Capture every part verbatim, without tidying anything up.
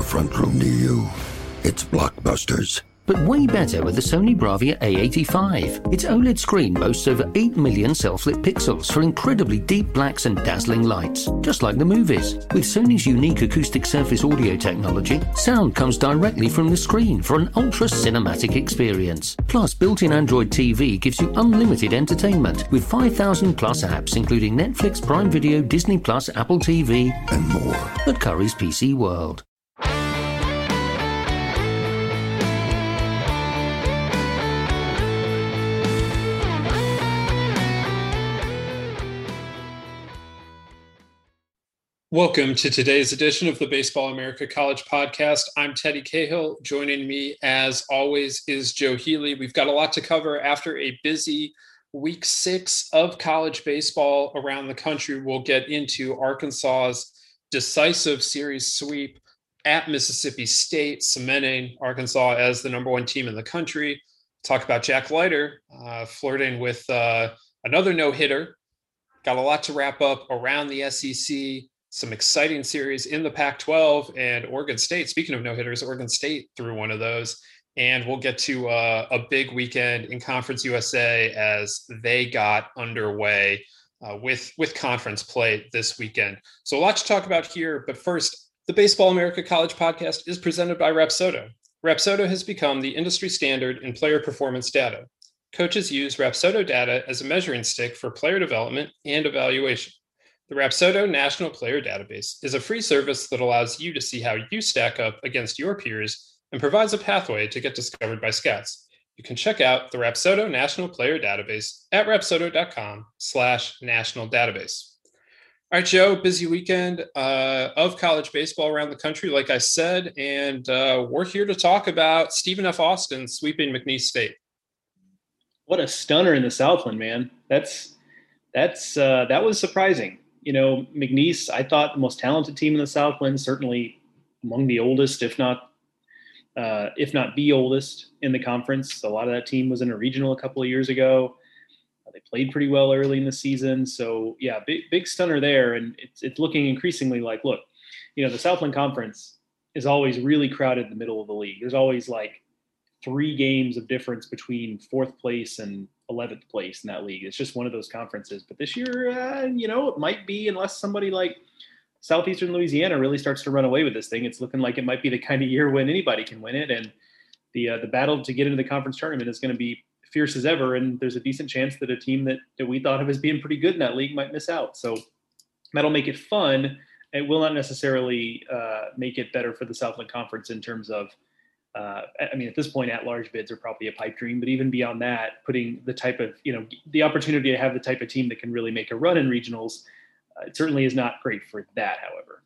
front row near you. It's Blockbusters. But way better with the Sony Bravia A eighty-five. Its OLED screen boasts over eight million self-lit pixels for incredibly deep blacks and dazzling lights, just like the movies. With Sony's unique acoustic surface audio technology, sound comes directly from the screen for an ultra-cinematic experience. Plus, built-in Android T V gives you unlimited entertainment with five thousand plus apps including Netflix, Prime Video, Disney Plus, Apple T V, and more at Curry's P C World. Welcome to today's edition of the Baseball America College Podcast. I'm Teddy Cahill. Joining me, as always, is Joe Healy. We've got a lot to cover after a busy week six of college baseball around the country. We'll get into Arkansas's decisive series sweep at Mississippi State, cementing Arkansas as the number one team in the country. Talk about Jack Leiter uh, flirting with uh, another no-hitter. Got a lot to wrap up around the S E C. Some exciting series in the Pac twelve, and Oregon State. Speaking of no-hitters, Oregon State threw one of those. And we'll get to uh, a big weekend in Conference U S A as they got underway uh, with, with conference play this weekend. So a lot to talk about here. But first, the Baseball America College Podcast is presented by Rapsodo. Rapsodo has become the industry standard in player performance data. Coaches use Rapsodo data as a measuring stick for player development and evaluation. The Rapsodo National Player Database is a free service that allows you to see how you stack up against your peers and provides a pathway to get discovered by scouts. You can check out the Rapsodo National Player Database at rapsodo.com slash national database. All right, Joe, busy weekend uh, of college baseball around the country, like I said, and uh, we're here to talk about Stephen F. Austin sweeping McNeese State. What a stunner in the Southland, man. That's that's uh, that was surprising. You know, McNeese, I thought the most talented team in the Southland, certainly among the oldest, if not, uh, if not the oldest in the conference. A lot of that team was in a regional a couple of years ago. Uh, they played pretty well early in the season. So yeah, big, big stunner there. And it's, it's looking increasingly like, look, you know, the Southland Conference is always really crowded in the middle of the league. There's always like three games of difference between fourth place and eleventh place in that league. It's just one of those conferences. But this year, uh, you know, it might be, unless somebody like Southeastern Louisiana really starts to run away with this thing, it's looking like it might be the kind of year when anybody can win it. And the uh, the battle to get into the conference tournament is going to be fierce as ever. And there's a decent chance that a team that, that we thought of as being pretty good in that league might miss out. So that'll make it fun. It will not necessarily uh, make it better for the Southland Conference in terms of, Uh, I mean, at this point, at-large bids are probably a pipe dream, but even beyond that, putting the type of, you know, the opportunity to have the type of team that can really make a run in regionals, uh, it certainly is not great for that, however.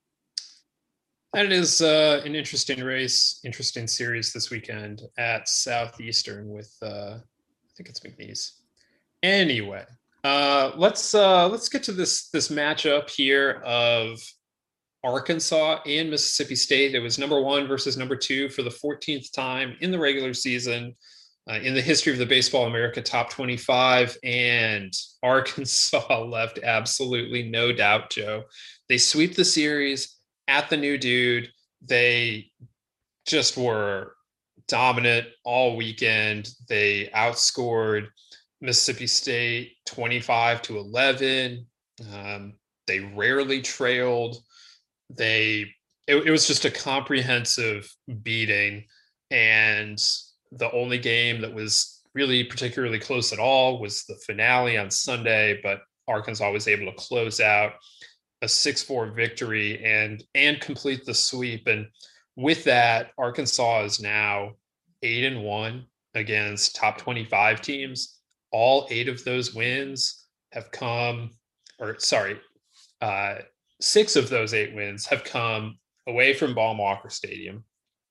And it is uh, an interesting race, interesting series this weekend at Southeastern with, uh, I think it's McNeese. Anyway, uh, let's uh, let's get to this this matchup here of Arkansas and Mississippi State. It was number one versus number two for the fourteenth time in the regular season uh, in the history of the Baseball America Top twenty-five. And Arkansas left absolutely no doubt, Joe. They sweep the series at the new dude. They just were dominant all weekend. They outscored Mississippi State twenty-five to eleven. Um, they rarely trailed. They it, it was just a comprehensive beating, and the only game that was really particularly close at all was the finale on Sunday, but Arkansas was able to close out a six four victory and and complete the sweep. And with that, Arkansas is now eight and one against top twenty-five teams. All eight of those wins have come, or sorry, uh, six of those eight wins have come away from Baum-Walker Stadium.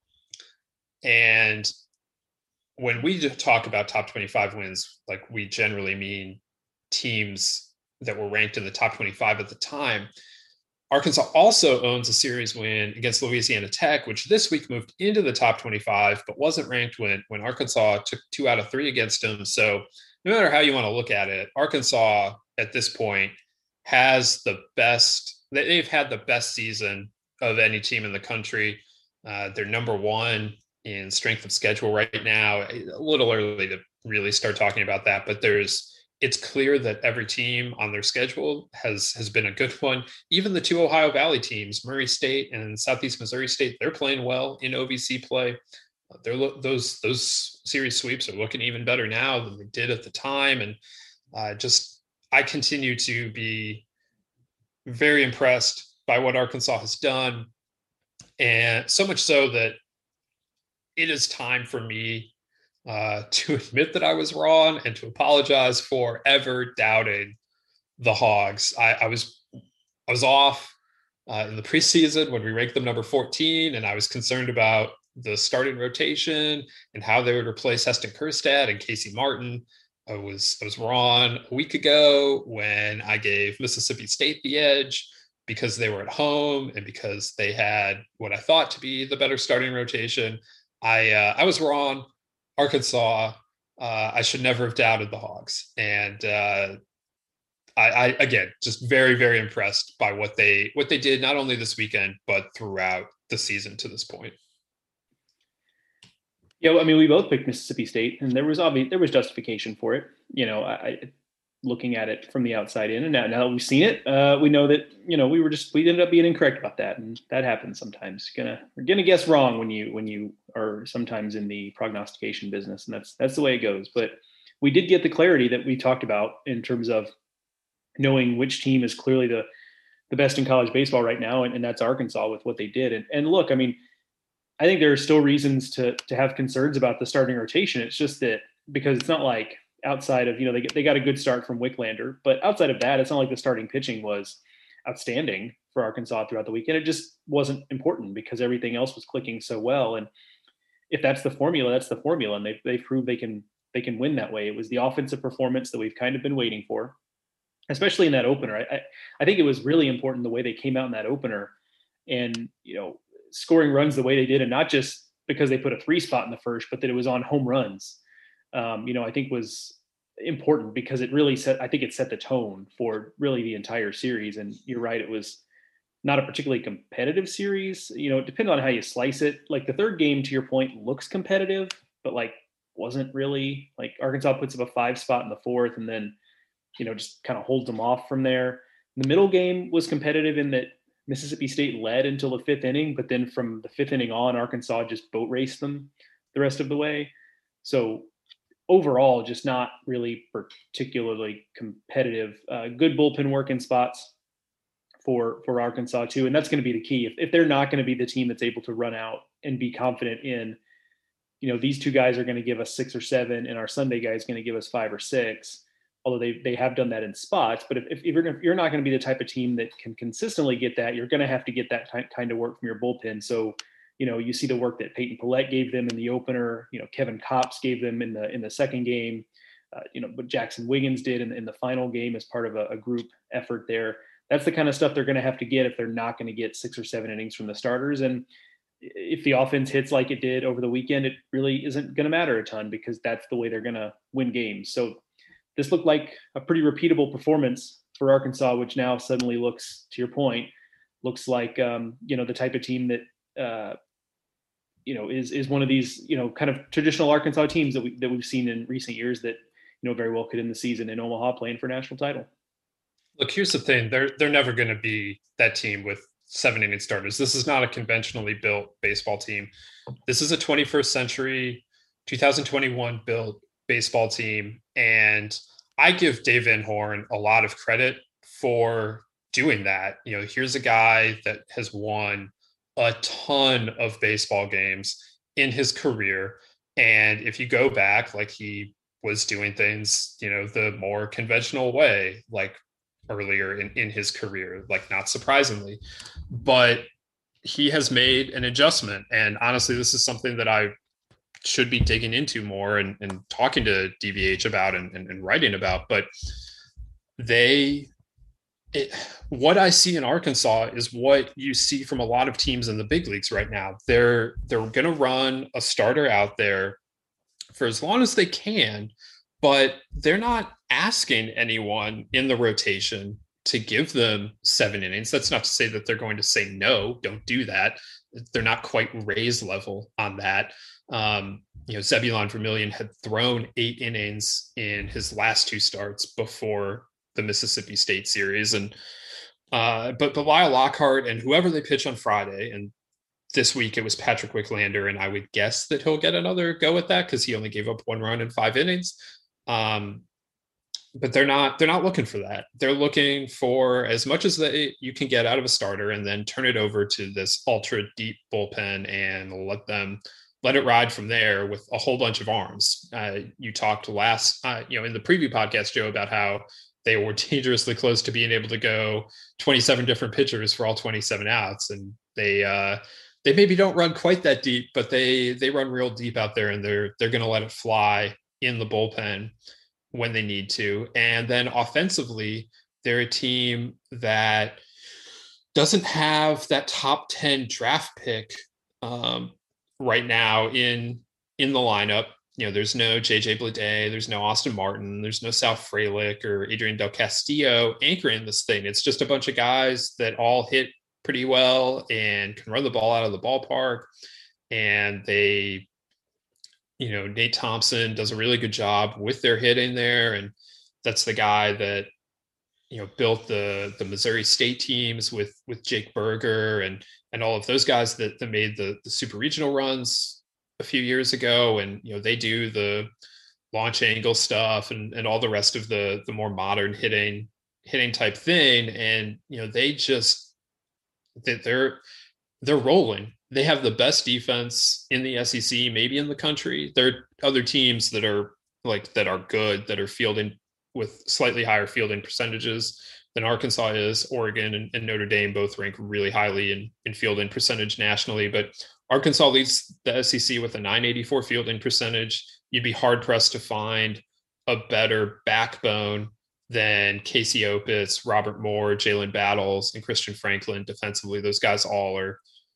And when we talk about top twenty-five wins, like, we generally mean teams that were ranked in the top twenty-five at the time. Arkansas also owns a series win against Louisiana Tech, which this week moved into the top twenty-five, but wasn't ranked when, when Arkansas took two out of three against them. So no matter how you want to look at it, Arkansas at this point has the best, they've had the best season of any team in the country. Uh, they're number one in strength of schedule right now. A little early to really start talking about that, but there's it's clear that every team on their schedule has has been a good one. Even the two Ohio Valley teams, Murray State and Southeast Missouri State, they're playing well in O V C play. They're those those series sweeps are looking even better now than they did at the time, and uh, just I continue to be very impressed by what Arkansas has done, and so much so that it is time for me uh, to admit that I was wrong and to apologize for ever doubting the Hogs. I, I was I was off uh, in the preseason when we ranked them number fourteen, and I was concerned about the starting rotation and how they would replace Heston Kjerstad and Casey Martin. I was I was wrong a week ago when I gave Mississippi State the edge because they were at home and because they had what I thought to be the better starting rotation. I uh, I was wrong. Arkansas, uh, I should never have doubted the Hogs. And uh, I, I again just very very impressed by what they what they did not only this weekend but throughout the season to this point. Yeah, well, I mean, we both picked Mississippi State, and there was obvious there was justification for it. You know, I, I looking at it from the outside in, and now, now that we've seen it, uh, we know that you know we were just we ended up being incorrect about that, and that happens sometimes. You're gonna we're gonna guess wrong when you when you are sometimes in the prognostication business, and that's that's the way it goes. But we did get the clarity that we talked about in terms of knowing which team is clearly the the best in college baseball right now, and, and that's Arkansas with what they did. And and look, I mean. I think there are still reasons to to have concerns about the starting rotation. It's just that because it's not like outside of, you know, they get, they got a good start from Wicklander, but outside of that, it's not like the starting pitching was outstanding for Arkansas throughout the weekend. It just wasn't important because everything else was clicking so well. And if that's the formula, that's the formula. And they've, they've proved they can, they can win that way. It was the offensive performance that we've kind of been waiting for, especially in that opener. I, I, I think it was really important the way they came out in that opener and, you know, scoring runs the way they did, and not just because they put a three spot in the first, but that it was on home runs, um, you know, I think was important because it really set, I think it set the tone for really the entire series. And you're right, it was not a particularly competitive series. You know, it depends on how you slice it. Like the third game, to your point, looks competitive, but like wasn't really. Like Arkansas puts up a five spot in the fourth and then, you know, just kind of holds them off from there. The middle game was competitive in that Mississippi State led until the fifth inning, but then from the fifth inning on, Arkansas just boat raced them the rest of the way. So overall, just not really particularly competitive. Uh, good bullpen work in spots for for Arkansas too, and that's going to be the key. If, if they're not going to be the team that's able to run out and be confident in, you know, these two guys are going to give us six or seven, and our Sunday guy is going to give us five or six. Although they they have done that in spots, but if, if you're if you're not going to be the type of team that can consistently get that, you're going to have to get that t- kind of work from your bullpen. So, you know, you see the work that Peyton Pillette gave them in the opener. You know, Kevin Kopps gave them in the in the second game. Uh, you know, what Jackson Wiggins did in, in the final game as part of a, a group effort there. That's the kind of stuff they're going to have to get if they're not going to get six or seven innings from the starters. And if the offense hits like it did over the weekend, it really isn't going to matter a ton because that's the way they're going to win games. So this looked like a pretty repeatable performance for Arkansas, which now suddenly looks, to your point, looks like, um, you know, the type of team that, uh, you know, is, is one of these, you know, kind of traditional Arkansas teams that we, that we've seen in recent years that, you know, very well could end the season in Omaha playing for a national title. Look, here's the thing. They're, they're never going to be that team with seven inning starters. This is not a conventionally built baseball team. This is a twenty-first century, two thousand twenty-one built baseball team. And I give Dave Van Horn a lot of credit for doing that. You know, here's a guy that has won a ton of baseball games in his career. And if you go back, like he was doing things, you know, the more conventional way, like earlier in, in his career, like not surprisingly, but he has made an adjustment. And honestly, this is something that I should be digging into more and, and talking to D V H about and, and, and writing about. But they, it, what I see in Arkansas is what you see from a lot of teams in the big leagues right now. They're, they're going to run a starter out there for as long as they can, but they're not asking anyone in the rotation to give them seven innings. That's not to say that they're going to say, no, don't do that. they're not quite Ray's level on that. Um, you know, Zebulon Vermillion had thrown eight innings in his last two starts before the Mississippi State series. And, uh, but, but Lyle Lockhart and whoever they pitch on Friday, and this week it was Patrick Wicklander, and I would guess that he'll get another go at that because he only gave up one run in five innings. Um, but they're not they're not looking for that. They're looking for as much as they you can get out of a starter, and then turn it over to this ultra deep bullpen and let them let it ride from there with a whole bunch of arms. Uh, you talked last, uh, you know, in the preview podcast, Joe, about how they were dangerously close to being able to go twenty-seven different pitchers for all twenty-seven outs, and they uh, they maybe don't run quite that deep, but they they run real deep out there, and they're they're going to let it fly in the bullpen when they need to. And then offensively, they're a team that doesn't have that top ten draft pick um, right now in in the lineup. You know, there's no J J Bleday, there's no Austin Martin, there's no Sal Frelick or Adrian Del Castillo anchoring this thing. It's just a bunch of guys that all hit pretty well and can run the ball out of the ballpark. And they, you know, Nate Thompson does a really good job with their hitting there. And that's the guy that, you know, built the the Missouri State teams with with Jake Berger and and all of those guys that, that made the, the super regional runs a few years ago. And, you know, they do the launch angle stuff and, and all the rest of the the more modern hitting hitting type thing. And, you know, they just that they're they're rolling. They have the best defense in the S E C, maybe in the country. There are other teams that are like that are good, that are fielding with slightly higher fielding percentages than Arkansas is. Oregon and, and Notre Dame both rank really highly in, in fielding percentage nationally, but Arkansas leads the S E C with a nine eighty-four fielding percentage. You'd be hard pressed to find a better backbone than Casey Opitz, Robert Moore, Jalen Battles, and Christian Franklin defensively. Those guys all are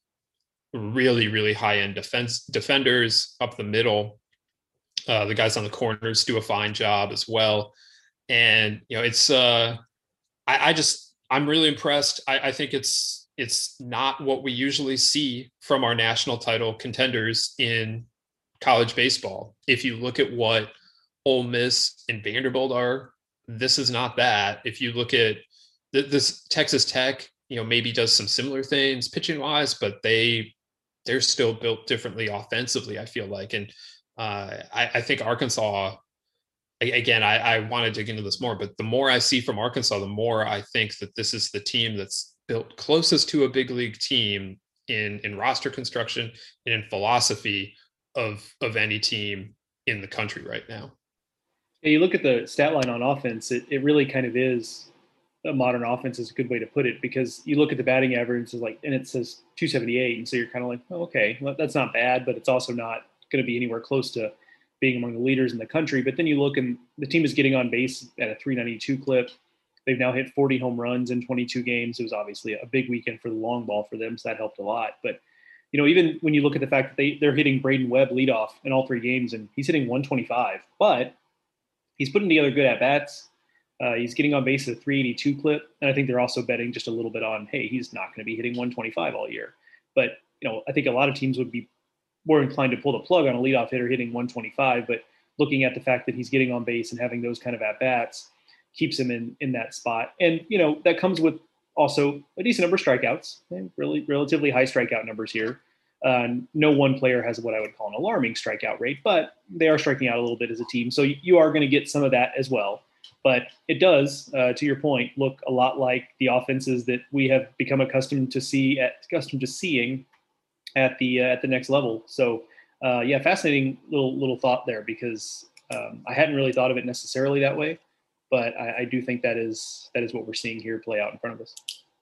really, really high-end defense defenders up the middle. Uh, the guys on the corners do a fine job as well. And, you know, it's, uh, I, I just, I'm really impressed. I, I think it's, it's not what we usually see from our national title contenders in college baseball. If you look at what Ole Miss and Vanderbilt are, this is not that. If you look at th- this Texas Tech, you know, maybe does some similar things pitching wise, but they, they're still built differently offensively, I feel like. And uh, I, I think Arkansas, again, I, I want to dig into this more, but the more I see from Arkansas, the more I think that this is the team that's built closest to a big league team in, in roster construction and in philosophy of, of any team in the country right now. Yeah, you look at the stat line on offense, it, it really kind of is a modern offense is a good way to put it, because you look at the batting average is like, and it says two seventy-eight. And so you're kind of like, oh, okay, well, that's not bad, but it's also not going to be anywhere close to being among the leaders in the country. But then you look and the team is getting on base at a three ninety-two clip. They've now hit forty home runs in twenty-two games. It was obviously a big weekend for the long ball for them, so that helped a lot. But, you know, even when you look at the fact that they, they're hitting Braden Webb leadoff in all three games, and he's hitting one twenty-five, but he's putting together good at-bats. Uh, he's getting on base at a three eighty-two clip. And I think they're also betting just a little bit on, hey, he's not going to be hitting one twenty-five all year. But, you know, I think a lot of teams would be more inclined to pull the plug on a leadoff hitter hitting one twenty-five. But looking at the fact that he's getting on base and having those kind of at-bats keeps him in, in that spot. And, you know, that comes with also a decent number of strikeouts, really relatively high strikeout numbers here. Uh, no one player has what I would call an alarming strikeout rate, but they are striking out a little bit as a team. So you are going to get some of that as well. But it does, uh, to your point, look a lot like the offenses that we have become accustomed to see at accustomed to seeing at the uh, at the next level. So, uh, yeah, fascinating little little thought there, because um, I hadn't really thought of it necessarily that way, but I, I do think that is that is what we're seeing here play out in front of us.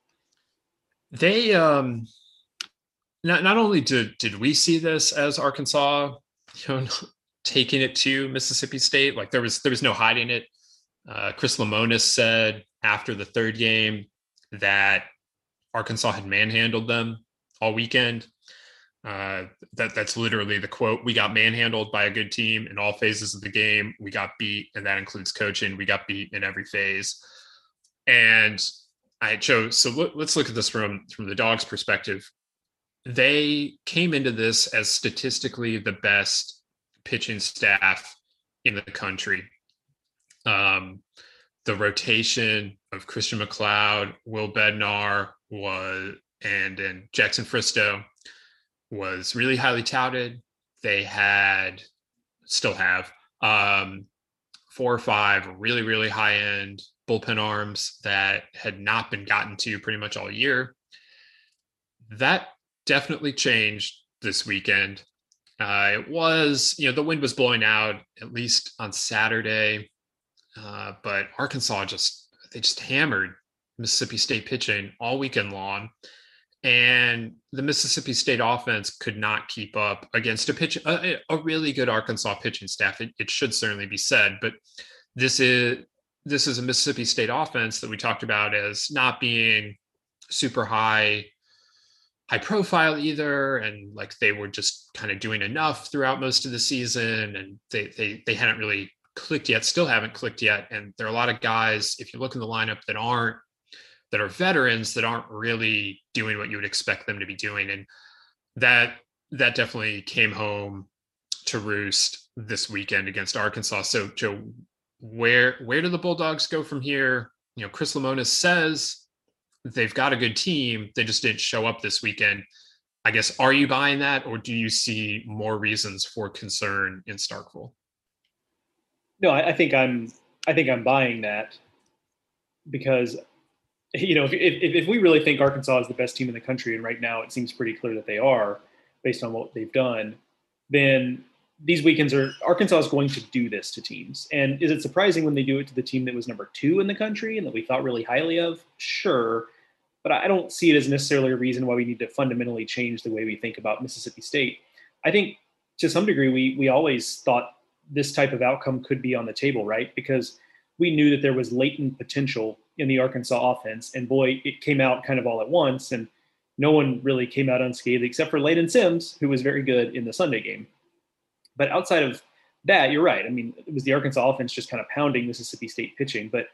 They um, not not only did did we see this as Arkansas, you know, taking it to Mississippi State, like there was there was no hiding it. Uh, Chris Lemonis said after the third game that Arkansas had manhandled them all weekend. Uh, that that's literally the quote. We got manhandled by a good team in all phases of the game. We got beat, and that includes coaching. We got beat in every phase. And I chose. So look, let's look at this from from the Dogs' perspective. they came into this as statistically the best pitching staff in the country. Um, the rotation of Christian McLeod, Will Bednar was, and, and Jackson Fristoe was really highly touted. They had, still have, um, four or five really, really high end bullpen arms that had not been gotten to pretty much all year. That definitely changed this weekend. Uh, it was, you know, the wind was blowing out at least on Saturday, uh, but Arkansas just, they just hammered Mississippi State pitching all weekend long. And the Mississippi State offense could not keep up against a pitch, a, a really good Arkansas pitching staff. It, it should certainly be said, but this is, this is a Mississippi State offense that we talked about as not being super high, high profile either. And like they were just kind of doing enough throughout most of the season. And they, they, they hadn't really clicked yet, still haven't clicked yet. And there are a lot of guys, if you look in the lineup, that aren't, that are veterans that aren't really doing what you would expect them to be doing. And that, that definitely came home to roost this weekend against Arkansas. So Joe, where, where do the Bulldogs go from here? You know, Chris Lemonis says they've got a good team. They just didn't show up this weekend. I guess, are you buying that, or do you see more reasons for concern in Starkville? No, I, I think I'm, I think I'm buying that because, you know, if, if if we really think Arkansas is the best team in the country, and right now it seems pretty clear that they are based on what they've done, then these weekends are, Arkansas is going to do this to teams. And is it surprising when they do it to the team that was number two in the country and that we thought really highly of? Sure. But I don't see it as necessarily a reason why we need to fundamentally change the way we think about Mississippi State. I think to some degree, we we always thought this type of outcome could be on the table, right? Because we knew that there was latent potential in the Arkansas offense. And boy, it came out kind of all at once. And no one really came out unscathed except for Layden Sims, who was very good in the Sunday game. But outside of that, you're right. I mean, it was the Arkansas offense just kind of pounding Mississippi State pitching. But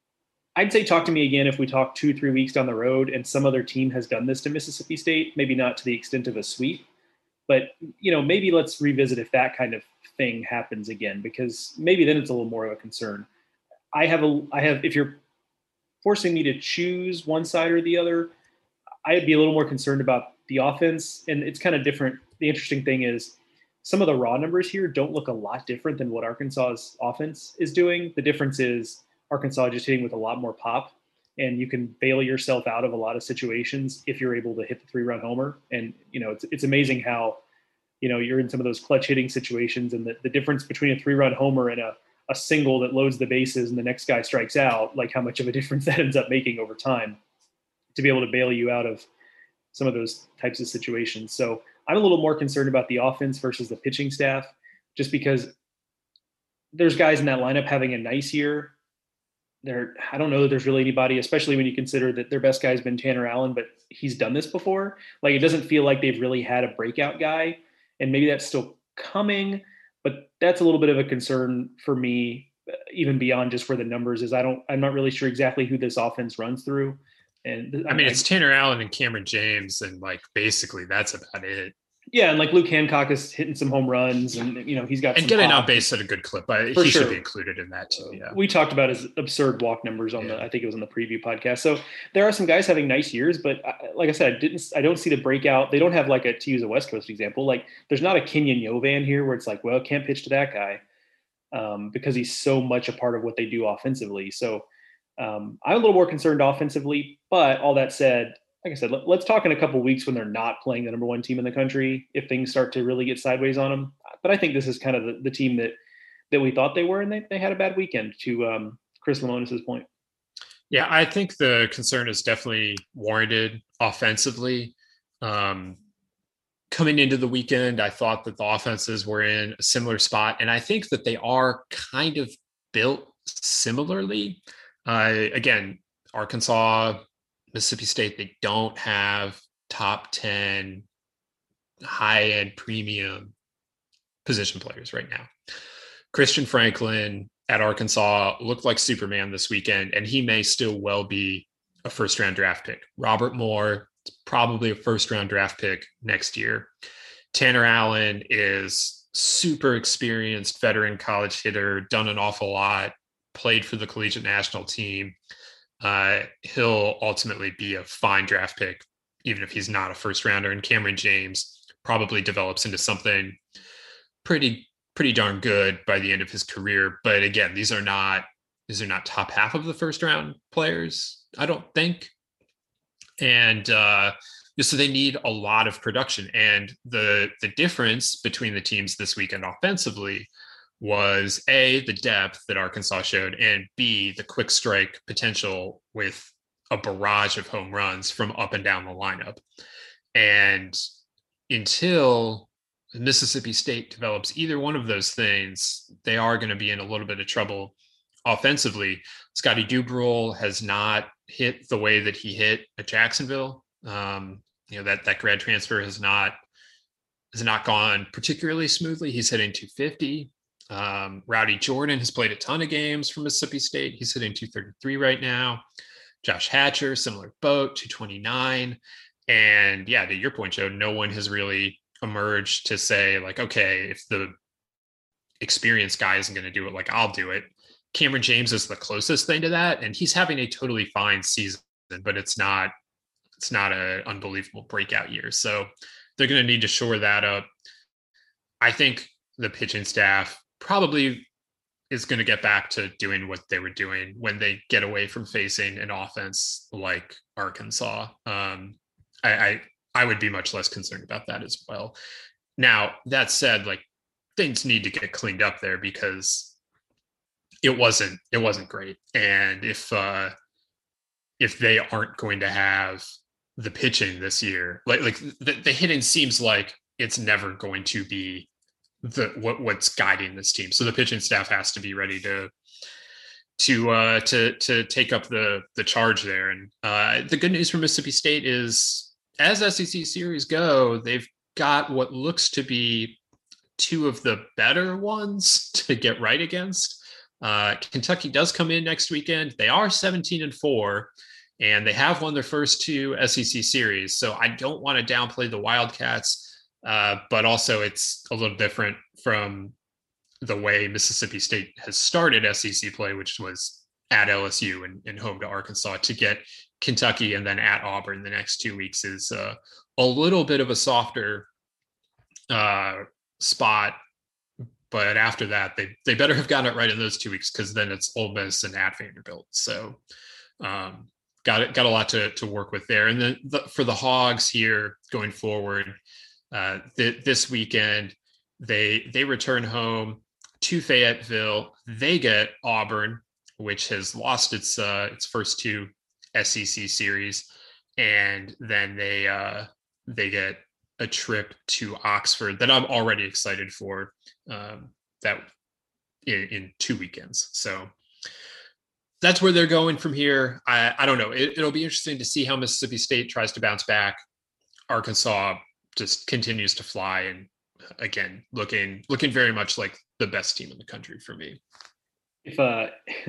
I'd say talk to me again if we talk two, three weeks down the road and some other team has done this to Mississippi State, maybe not to the extent of a sweep. But, you know, maybe let's revisit if that kind of thing happens again, because maybe then it's a little more of a concern. I have a, I have, if you're forcing me to choose one side or the other, I'd be a little more concerned about the offense. And it's kind of different. The interesting thing is some of the raw numbers here don't look a lot different than what Arkansas's offense is doing. The difference is Arkansas just hitting with a lot more pop, and you can bail yourself out of a lot of situations if you're able to hit the three-run homer. And, you know, it's it's amazing how, you know, you're in some of those clutch hitting situations, and the, the difference between a three-run homer and a, a single that loads the bases and the next guy strikes out, like how much of a difference that ends up making over time to be able to bail you out of some of those types of situations. So I'm a little more concerned about the offense versus the pitching staff, just because there's guys in that lineup having a nice year. There, I don't know that there's really anybody, especially when you consider that their best guy has been Tanner Allen, but he's done this before. Like, it doesn't feel like they've really had a breakout guy, and maybe that's still coming, but that's a little bit of a concern for me, even beyond just where the numbers is. I don't, I'm not really sure exactly who this offense runs through. And I mean, it's Tanner Allen and Cameron James, and like basically that's about it. Yeah, and like Luke Hancock is hitting some home runs, and you know he's got and some getting pop. on base at a good clip. But For he sure. should be included in that too. Yeah, we talked about his absurd walk numbers on yeah. the. I think it was on the preview podcast. So there are some guys having nice years, but I, like I said, I didn't. I don't see the breakout. They don't have like a, to use a West Coast example. Like there's not a Kenyon Yovan here where it's like, well, can't pitch to that guy um, because he's so much a part of what they do offensively. So um, I'm a little more concerned offensively. But all that said, like I said, let, let's talk in a couple of weeks when they're not playing the number one team in the country, if things start to really get sideways on them. But I think this is kind of the, the team that that we thought they were, and they, they had a bad weekend, to um, Chris Lemonis's point. Yeah, I think the concern is definitely warranted offensively. Um, coming into the weekend, I thought that the offenses were in a similar spot, and I think that they are kind of built similarly. Uh, again, Arkansas, Mississippi State, they don't have top ten high-end premium position players right now. Christian Franklin at Arkansas looked like Superman this weekend, and he may still well be a first-round draft pick. Robert Moore, probably a first round draft pick next year. Tanner Allen is super experienced veteran college hitter, done an awful lot, played for the collegiate national team. Uh, he'll ultimately be a fine draft pick, even if he's not a first rounder. And Cameron James probably develops into something pretty, pretty darn good by the end of his career. But again, these are not, these are not top half of the first round players, I don't think. And uh, so they need a lot of production. And the the difference between the teams this weekend offensively was A, the depth that Arkansas showed, and B, the quick strike potential with a barrage of home runs from up and down the lineup. And until Mississippi State develops either one of those things, they are going to be in a little bit of trouble offensively. Scotty Dubrule has not hit the way that he hit at Jacksonville. Um, you know, that, that grad transfer has not, has not gone particularly smoothly. He's hitting two fifty. Um, Rowdy Jordan has played a ton of games for Mississippi State. He's hitting two thirty-three right now. Josh Hatcher, similar boat, two twenty-nine. And yeah, to your point, Joe, no one has really emerged to say like, okay, if the experienced guy isn't going to do it, like I'll do it. Cameron James is the closest thing to that. And he's having a totally fine season, but it's not, it's not an unbelievable breakout year. So they're going to need to shore that up. I think the pitching staff probably is going to get back to doing what they were doing when they get away from facing an offense like Arkansas. Um, I, I, I would be much less concerned about that as well. Now, that said, like things need to get cleaned up there because it wasn't, it wasn't great. And if, uh, if they aren't going to have the pitching this year, like, like the, the hitting seems like it's never going to be the what what's guiding this team. So the pitching staff has to be ready to to uh to to take up the the charge there. And uh the good news for Mississippi State is as S E C series go, they've got what looks to be two of the better ones to get right against. Uh Kentucky does come in next weekend. They are seventeen and four and they have won their first two S E C series. So I don't want to downplay the Wildcats. Uh, but also it's a little different from the way Mississippi State has started S E C play, which was at L S U and, and home to Arkansas. To get Kentucky and then at Auburn the next two weeks is uh, a little bit of a softer uh, spot. But after that, they they better have gotten it right in those two weeks because then it's Ole Miss and at Vanderbilt. So um, got it, got a lot to to work with there. And then the, for the Hogs here going forward, Uh, th- this weekend, they they return home to Fayetteville. They get Auburn, which has lost its uh, its first two S E C series, and then they uh, they get a trip to Oxford that I'm already excited for. Um, that in, in two weekends, so that's where they're going from here. I, I don't know. It, it'll be interesting to see how Mississippi State tries to bounce back. Arkansas just continues to fly and again looking looking very much like the best team in the country for me. If uh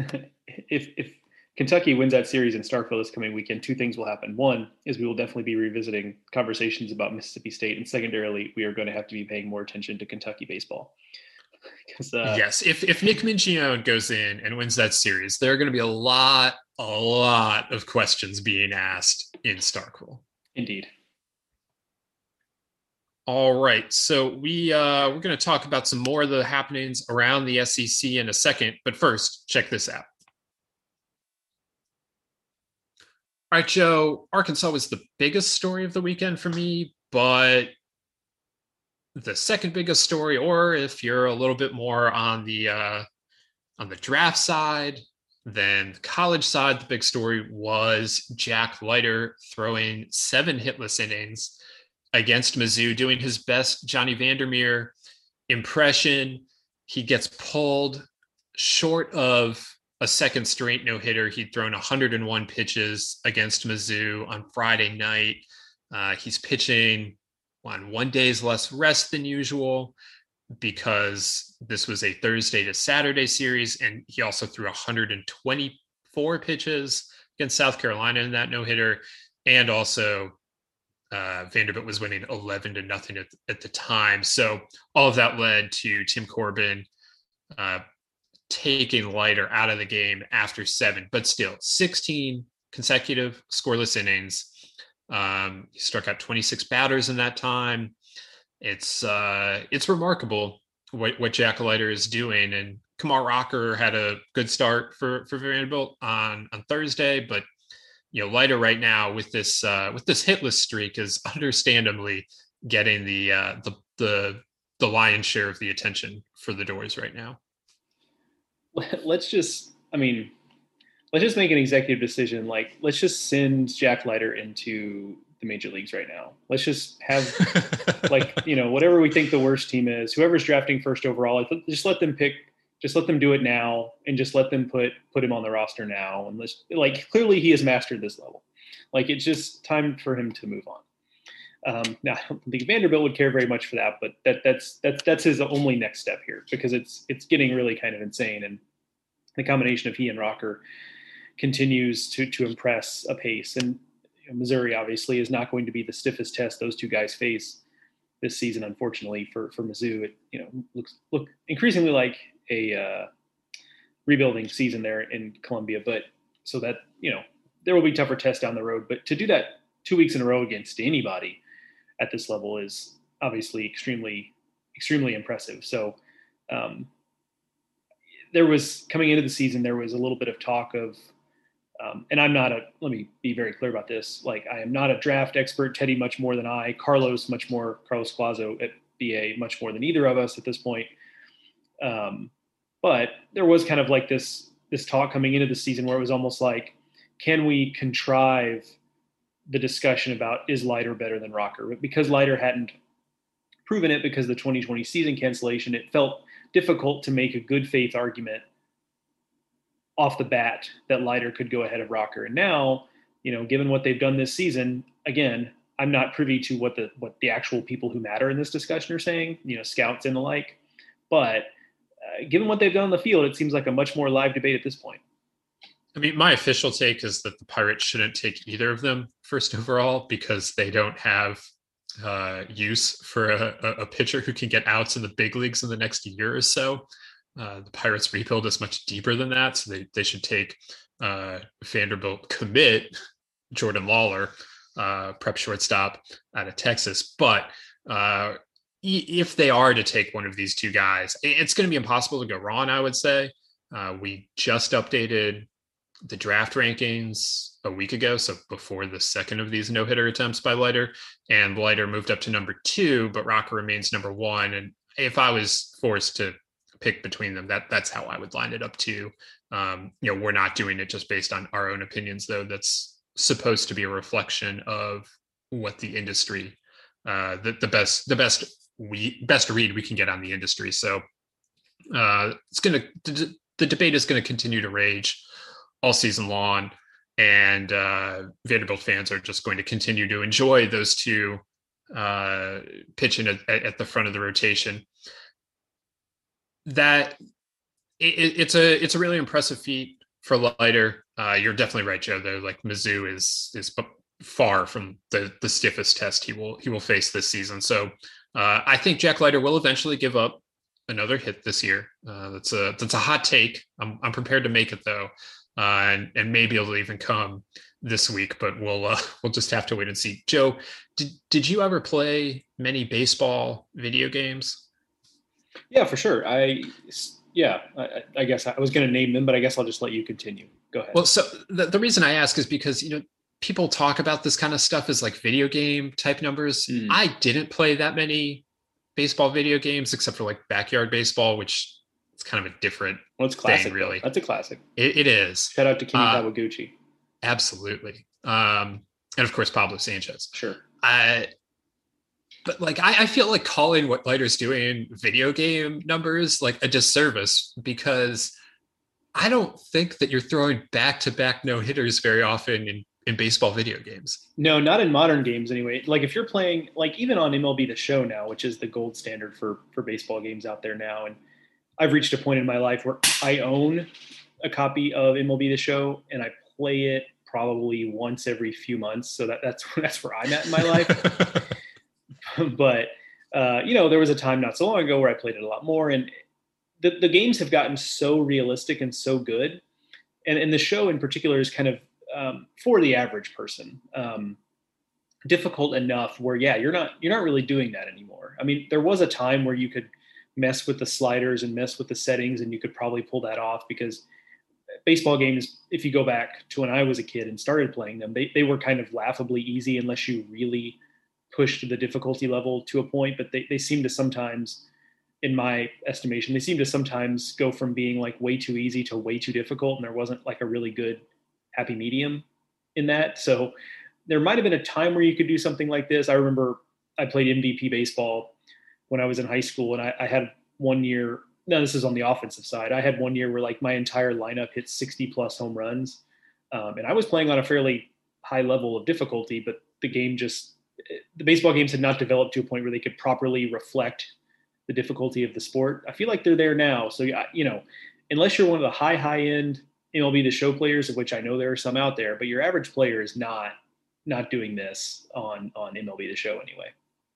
if if Kentucky wins that series in Starkville this coming weekend, two things will happen. One is we will definitely be revisiting conversations about Mississippi State, and secondarily, we are going to have to be paying more attention to Kentucky baseball. uh, yes, if if Nick Mingione goes in and wins that series, there are going to be a lot a lot of questions being asked in Starkville. Indeed. All right, so we uh, we're going to talk about some more of the happenings around the S E C in a second, but first, check this out. All right, Joe, Arkansas was the biggest story of the weekend for me, but the second biggest story, or if you're a little bit more on the uh, on the draft side, then the college side, the big story was Jack Leiter throwing seven hitless innings against Mizzou, doing his best Johnny Vandermeer impression. He gets pulled short of a second straight no-hitter. He'd thrown one hundred one pitches against Mizzou on Friday night. Uh, he's pitching on one day's less rest than usual because this was a Thursday to Saturday series, and he also threw one hundred twenty-four pitches against South Carolina in that no-hitter, and also Uh, Vanderbilt was winning eleven to nothing at, at the time. So all of that led to Tim Corbin uh, taking Leiter out of the game after seven, but still sixteen consecutive scoreless innings. Um, he struck out twenty-six batters in that time. It's uh, it's remarkable what, what Jack Leiter is doing. And Kumar Rocker had a good start for, for Vanderbilt on, on Thursday, but you know, Leiter right now with this uh, with this hitless streak is understandably getting the uh, the the the lion's share of the attention for the Doors right now. Let's just, I mean, let's just make an executive decision. Like, let's just send Jack Leiter into the major leagues right now. Let's just have like, you know, whatever we think the worst team is, whoever's drafting first overall, just let them pick. Just let them do it now, and just let them put put him on the roster now. And let's, like, clearly he has mastered this level. Like, it's just time for him to move on. Um, now, I don't think Vanderbilt would care very much for that, but that that's that's that's his only next step here, because it's it's getting really kind of insane. And the combination of he and Rocker continues to to impress apace. And you know, Missouri obviously is not going to be the stiffest test those two guys face this season, unfortunately for for Mizzou. It you know looks look increasingly like a uh, rebuilding season there in Columbia, but so that, you know, there will be tougher tests down the road, but to do that two weeks in a row against anybody at this level is obviously extremely, extremely impressive. So um, there was, coming into the season, there was a little bit of talk of, um, and I'm not a, let me be very clear about this. Like, I am not a draft expert, Teddy much more than I, Carlos much more, Carlos Clazo at B A much more than either of us at this point. Um, But there was kind of like this this talk coming into the season where it was almost like, can we contrive the discussion about is Leiter better than Rocker? But because Leiter hadn't proven it because of the twenty twenty season cancellation, it felt difficult to make a good faith argument off the bat that Leiter could go ahead of Rocker. And now, you know, given what they've done this season, again, I'm not privy to what the what the actual people who matter in this discussion are saying, you know, scouts and the like, but Uh, given what they've done on the field, it seems like a much more live debate at this point. I mean, my official take is that the Pirates shouldn't take either of them first overall because they don't have uh, use for a, a pitcher who can get outs in the big leagues in the next year or so. Uh, the Pirates rebuild is much deeper than that, so they, they should take uh, Vanderbilt commit Jordan Lawler, uh, prep shortstop out of Texas. But uh, if they are to take one of these two guys, it's going to be impossible to go wrong, I would say. Uh, we just updated the draft rankings a week ago, so before the second of these no-hitter attempts by Leiter, and Leiter moved up to number two, but Rocker remains number one. And if I was forced to pick between them, that that's how I would line it up too. Um, you know, we're not doing it just based on our own opinions, though. That's supposed to be a reflection of what the industry, uh, the, the best, the best we best read we can get on the industry. So uh, it's going to, the debate is going to continue to rage all season long, and uh, Vanderbilt fans are just going to continue to enjoy those two uh, pitching at, at the front of the rotation. That it, it's a it's a really impressive feat for Leiter. Uh, you're definitely right, Joe. Though, like Mizzou is is far from the the stiffest test he will he will face this season. So uh, I think Jack Leiter will eventually give up another hit this year. Uh, that's a that's a hot take. I'm I'm prepared to make it though, uh, and and maybe it'll even come this week. But we'll uh, we'll just have to wait and see. Joe, did did you ever play many baseball video games? Yeah, for sure. I yeah, I, I guess I was going to name them, but I guess I'll just let you continue. Go ahead. Well, so the, the reason I ask is because, you know, people talk about this kind of stuff as like video game type numbers. Mm. I didn't play that many baseball video games except for like backyard baseball, which is kind of a different well, it's classic, thing, really. Though. That's a classic. It, it is. Shout out to Kenny uh, Kawaguchi. Absolutely. Um, and of course, Pablo Sanchez. Sure. Uh, But like, I, I feel like calling what Leiter's doing video game numbers like a disservice, because I don't think that you're throwing back-to-back no-hitters very often in, in baseball video games. No, not in modern games anyway. Like if you're playing, like even on M L B The Show now, which is the gold standard for, for baseball games out there now. And I've reached a point in my life where I own a copy of M L B The Show and I play it probably once every few months. So that, that's, that's where I'm at in my life. But, uh, you know, there was a time not so long ago where I played it a lot more, and the, the games have gotten so realistic and so good. And, and the show in particular is kind of, um, for the average person, um, difficult enough where, yeah, you're not, you're not really doing that anymore. I mean, there was a time where you could mess with the sliders and mess with the settings, and you could probably pull that off, because baseball games, if you go back to when I was a kid and started playing them, they, they were kind of laughably easy unless you really pushed the difficulty level to a point. But they, they seem to sometimes, in my estimation, they seem to sometimes go from being like way too easy to way too difficult. And there wasn't like a really good happy medium in that. So there might've been a time where you could do something like this. I remember I played M V P baseball when I was in high school, and I, I had one year, no, this is on the offensive side. I had one year where like my entire lineup hit sixty plus home runs. Um, and I was playing on a fairly high level of difficulty, but the game just, the baseball games had not developed to a point where they could properly reflect the difficulty of the sport. I feel like they're there now. So, you know, unless you're one of the high, high end M L B The Show players, of which I know there are some out there, but your average player is not, not doing this on, on M L B The Show anyway.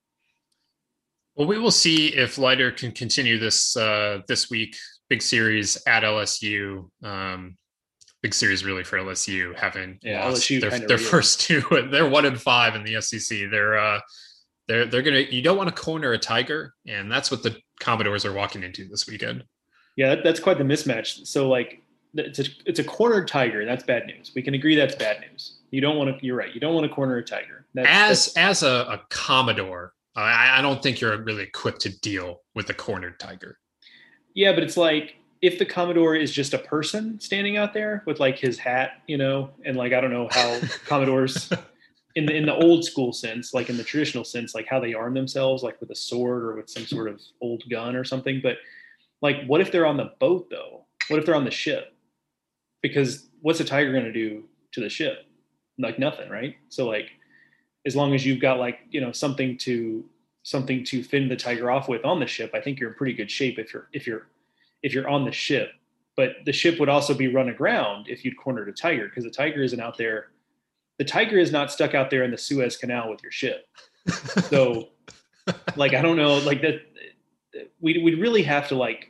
Well, we will see if Leiter can continue this uh, this week. Big series at L S U. Um, big series really for L S U, having yeah, lost L S U their, their real. first two. They're one and five in the S E C. They're uh, they're they're gonna. You don't want to corner a Tiger, and that's what the Commodores are walking into this weekend. Yeah, that, that's quite the mismatch. So like, it's a it's a cornered Tiger. That's bad news. We can agree that's bad news. You don't want to. You're right. You don't want to corner a Tiger. That's, as that's, as a, a Commodore. I, I don't think you're really equipped to deal with a cornered Tiger. Yeah, but it's like if the Commodore is just a person standing out there with like his hat, you know, and like I don't know how Commodores in the in the old school sense, like in the traditional sense, like how they arm themselves, like with a sword or with some sort of old gun or something. But like, what if they're on the boat though? What if they're on the ship? Because what's a Tiger going to do to the ship? Like nothing, right? So like, as long as you've got like, you know, something to something to fend the Tiger off with on the ship, I think you're in pretty good shape if you're if you're if you're on the ship. But the ship would also be run aground if you'd cornered a Tiger, because the Tiger isn't out there. The Tiger is not stuck out there in the Suez Canal with your ship. So like I don't know, like that we we'd really have to like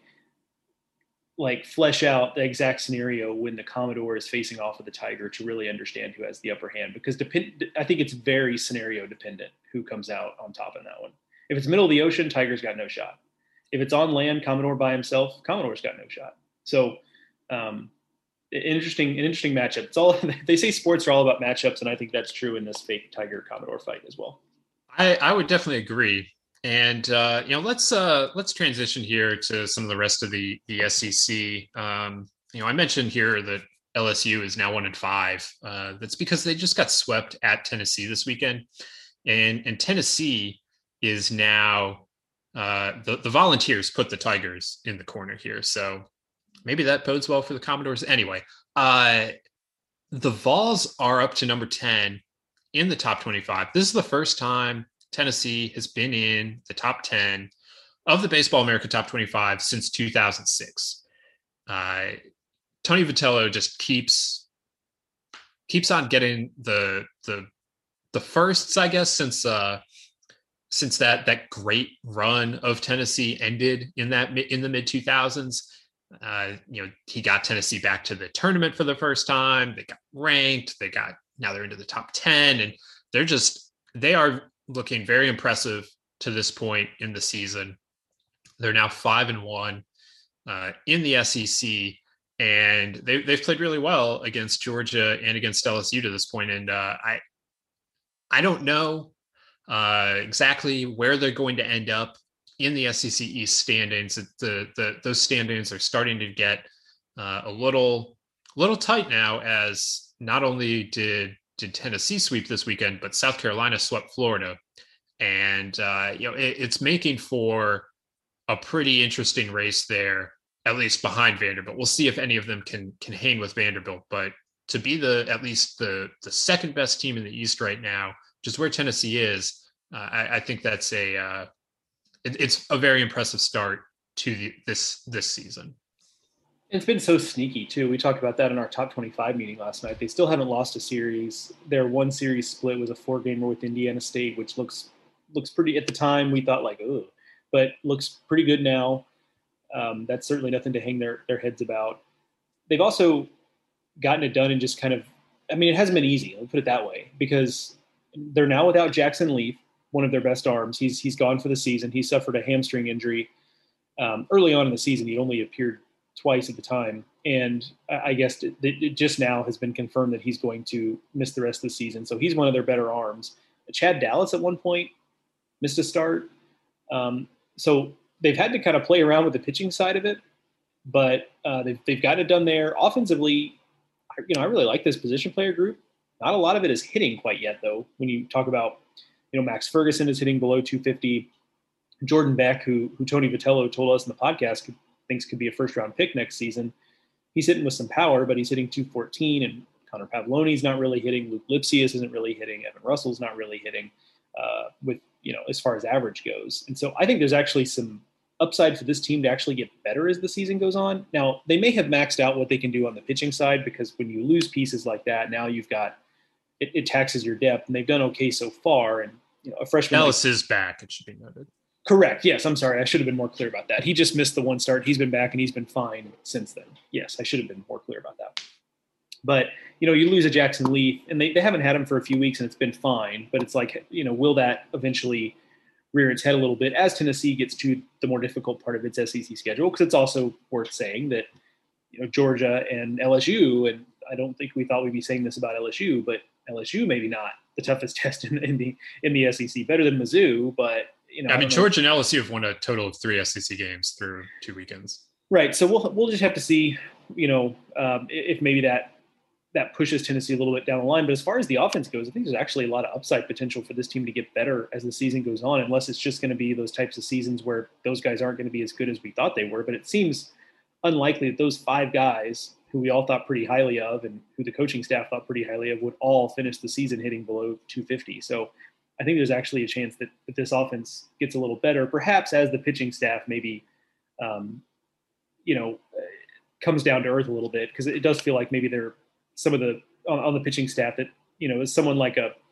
like flesh out the exact scenario when the Commodore is facing off with the Tiger to really understand who has the upper hand, because depend, I think it's very scenario dependent who comes out on top in that one. If it's middle of the ocean, Tiger's got no shot. If it's on land, Commodore by himself, Commodore's got no shot. So um, an interesting, an interesting matchup. It's all, they say sports are all about matchups, and I think that's true in this fake Tiger Commodore fight as well. I, I would definitely agree. And, uh, you know, let's uh, let's transition here to some of the rest of the, the S E C. Um, you know, I mentioned here that L S U is now one and five. Uh, that's because they just got swept at Tennessee this weekend. And, and Tennessee is now uh, the, the Volunteers put the Tigers in the corner here. So maybe that bodes well for the Commodores. Anyway, uh, the Vols are up to number ten in the top twenty-five. This is the first time Tennessee has been in the top ten of the Baseball America top twenty-five since two thousand six. Uh, Tony Vitello just keeps keeps on getting the the the firsts, I guess, since uh, since that that great run of Tennessee ended in that in the mid two thousands. Uh, you know, he got Tennessee back to the tournament for the first time. They got ranked. They got now they're into the top ten, and they're just they are. looking very impressive to this point in the season. They're now five and one uh, in the S E C, and they, they've played really well against Georgia and against L S U to this point. And uh, I, I don't know uh, exactly where they're going to end up in the S E C East standings. The, the those standings are starting to get uh, a little, little tight now, as not only did did Tennessee sweep this weekend, but South Carolina swept Florida. And, uh, you know, it, it's making for a pretty interesting race there, at least behind Vanderbilt. We'll see if any of them can, can hang with Vanderbilt, but to be the, at least the, the second best team in the East right now, just where Tennessee is, uh, I, I think that's a, uh, it, it's a very impressive start to the, this, this season. It's been so sneaky too. We talked about that in our top twenty-five meeting last night. They still haven't lost a series. Their one series split was a four gamer with Indiana State, which looks looks pretty. At the time, we thought like, oh, but looks pretty good now. Um, that's certainly nothing to hang their their heads about. They've also gotten it done and just kind of. I mean, it hasn't been easy. Let's put it that way, because they're now without Jackson Leaf, one of their best arms. He's he's gone for the season. He suffered a hamstring injury um, early on in the season. He only appeared twice at the time, and I guess it, it just now has been confirmed that he's going to miss the rest of the season. So he's one of their better arms. Chad Dallas at one point missed a start. Um, so they've had to kind of play around with the pitching side of it, but uh, they've, they've gotten it done there. Offensively, you know, I really like this position player group. Not a lot of it is hitting quite yet, though. When you talk about, you know, Max Ferguson is hitting below two fifty. Jordan Beck, who who Tony Vitello told us in the podcast could, thinks could be a first-round pick next season, he's hitting with some power, but he's hitting two fourteen, and Connor Pavlone's not really hitting. Luke Lipsius isn't really hitting. Evan Russell's not really hitting uh, with, you know, as far as average goes. And so I think there's actually some upside for this team to actually get better as the season goes on. Now, they may have maxed out what they can do on the pitching side, because when you lose pieces like that, now you've got it, it taxes your depth, and they've done okay so far. And, you know, a freshman Ellis like, is back, it should be noted. Correct. Yes. I'm sorry. I should have been more clear about that. He just missed the one start. He's been back and he's been fine since then. Yes. I should have been more clear about that. But, you know, you lose a Jackson Leaf, and they, they haven't had him for a few weeks and it's been fine, but it's like, you know, will that eventually rear its head a little bit as Tennessee gets to the more difficult part of its S E C schedule? Because it's also worth saying that, you know, Georgia and L S U, and I don't think we thought we'd be saying this about L S U, but L S U maybe not the toughest test in, in the in the S E C, better than Mizzou, but you know, I mean, I Georgia and L S U have won a total of three S E C games through two weekends. Right. So we'll we'll just have to see, you know, um, if maybe that that pushes Tennessee a little bit down the line. But as far as the offense goes, I think there's actually a lot of upside potential for this team to get better as the season goes on, unless it's just going to be those types of seasons where those guys aren't going to be as good as we thought they were. But it seems unlikely that those five guys who we all thought pretty highly of and who the coaching staff thought pretty highly of would all finish the season hitting below two fifty. So I think there's actually a chance that, that this offense gets a little better, perhaps as the pitching staff maybe, um, you know, comes down to earth a little bit, because it does feel like maybe they're some of the on, on the pitching staff that, you know, is someone like a,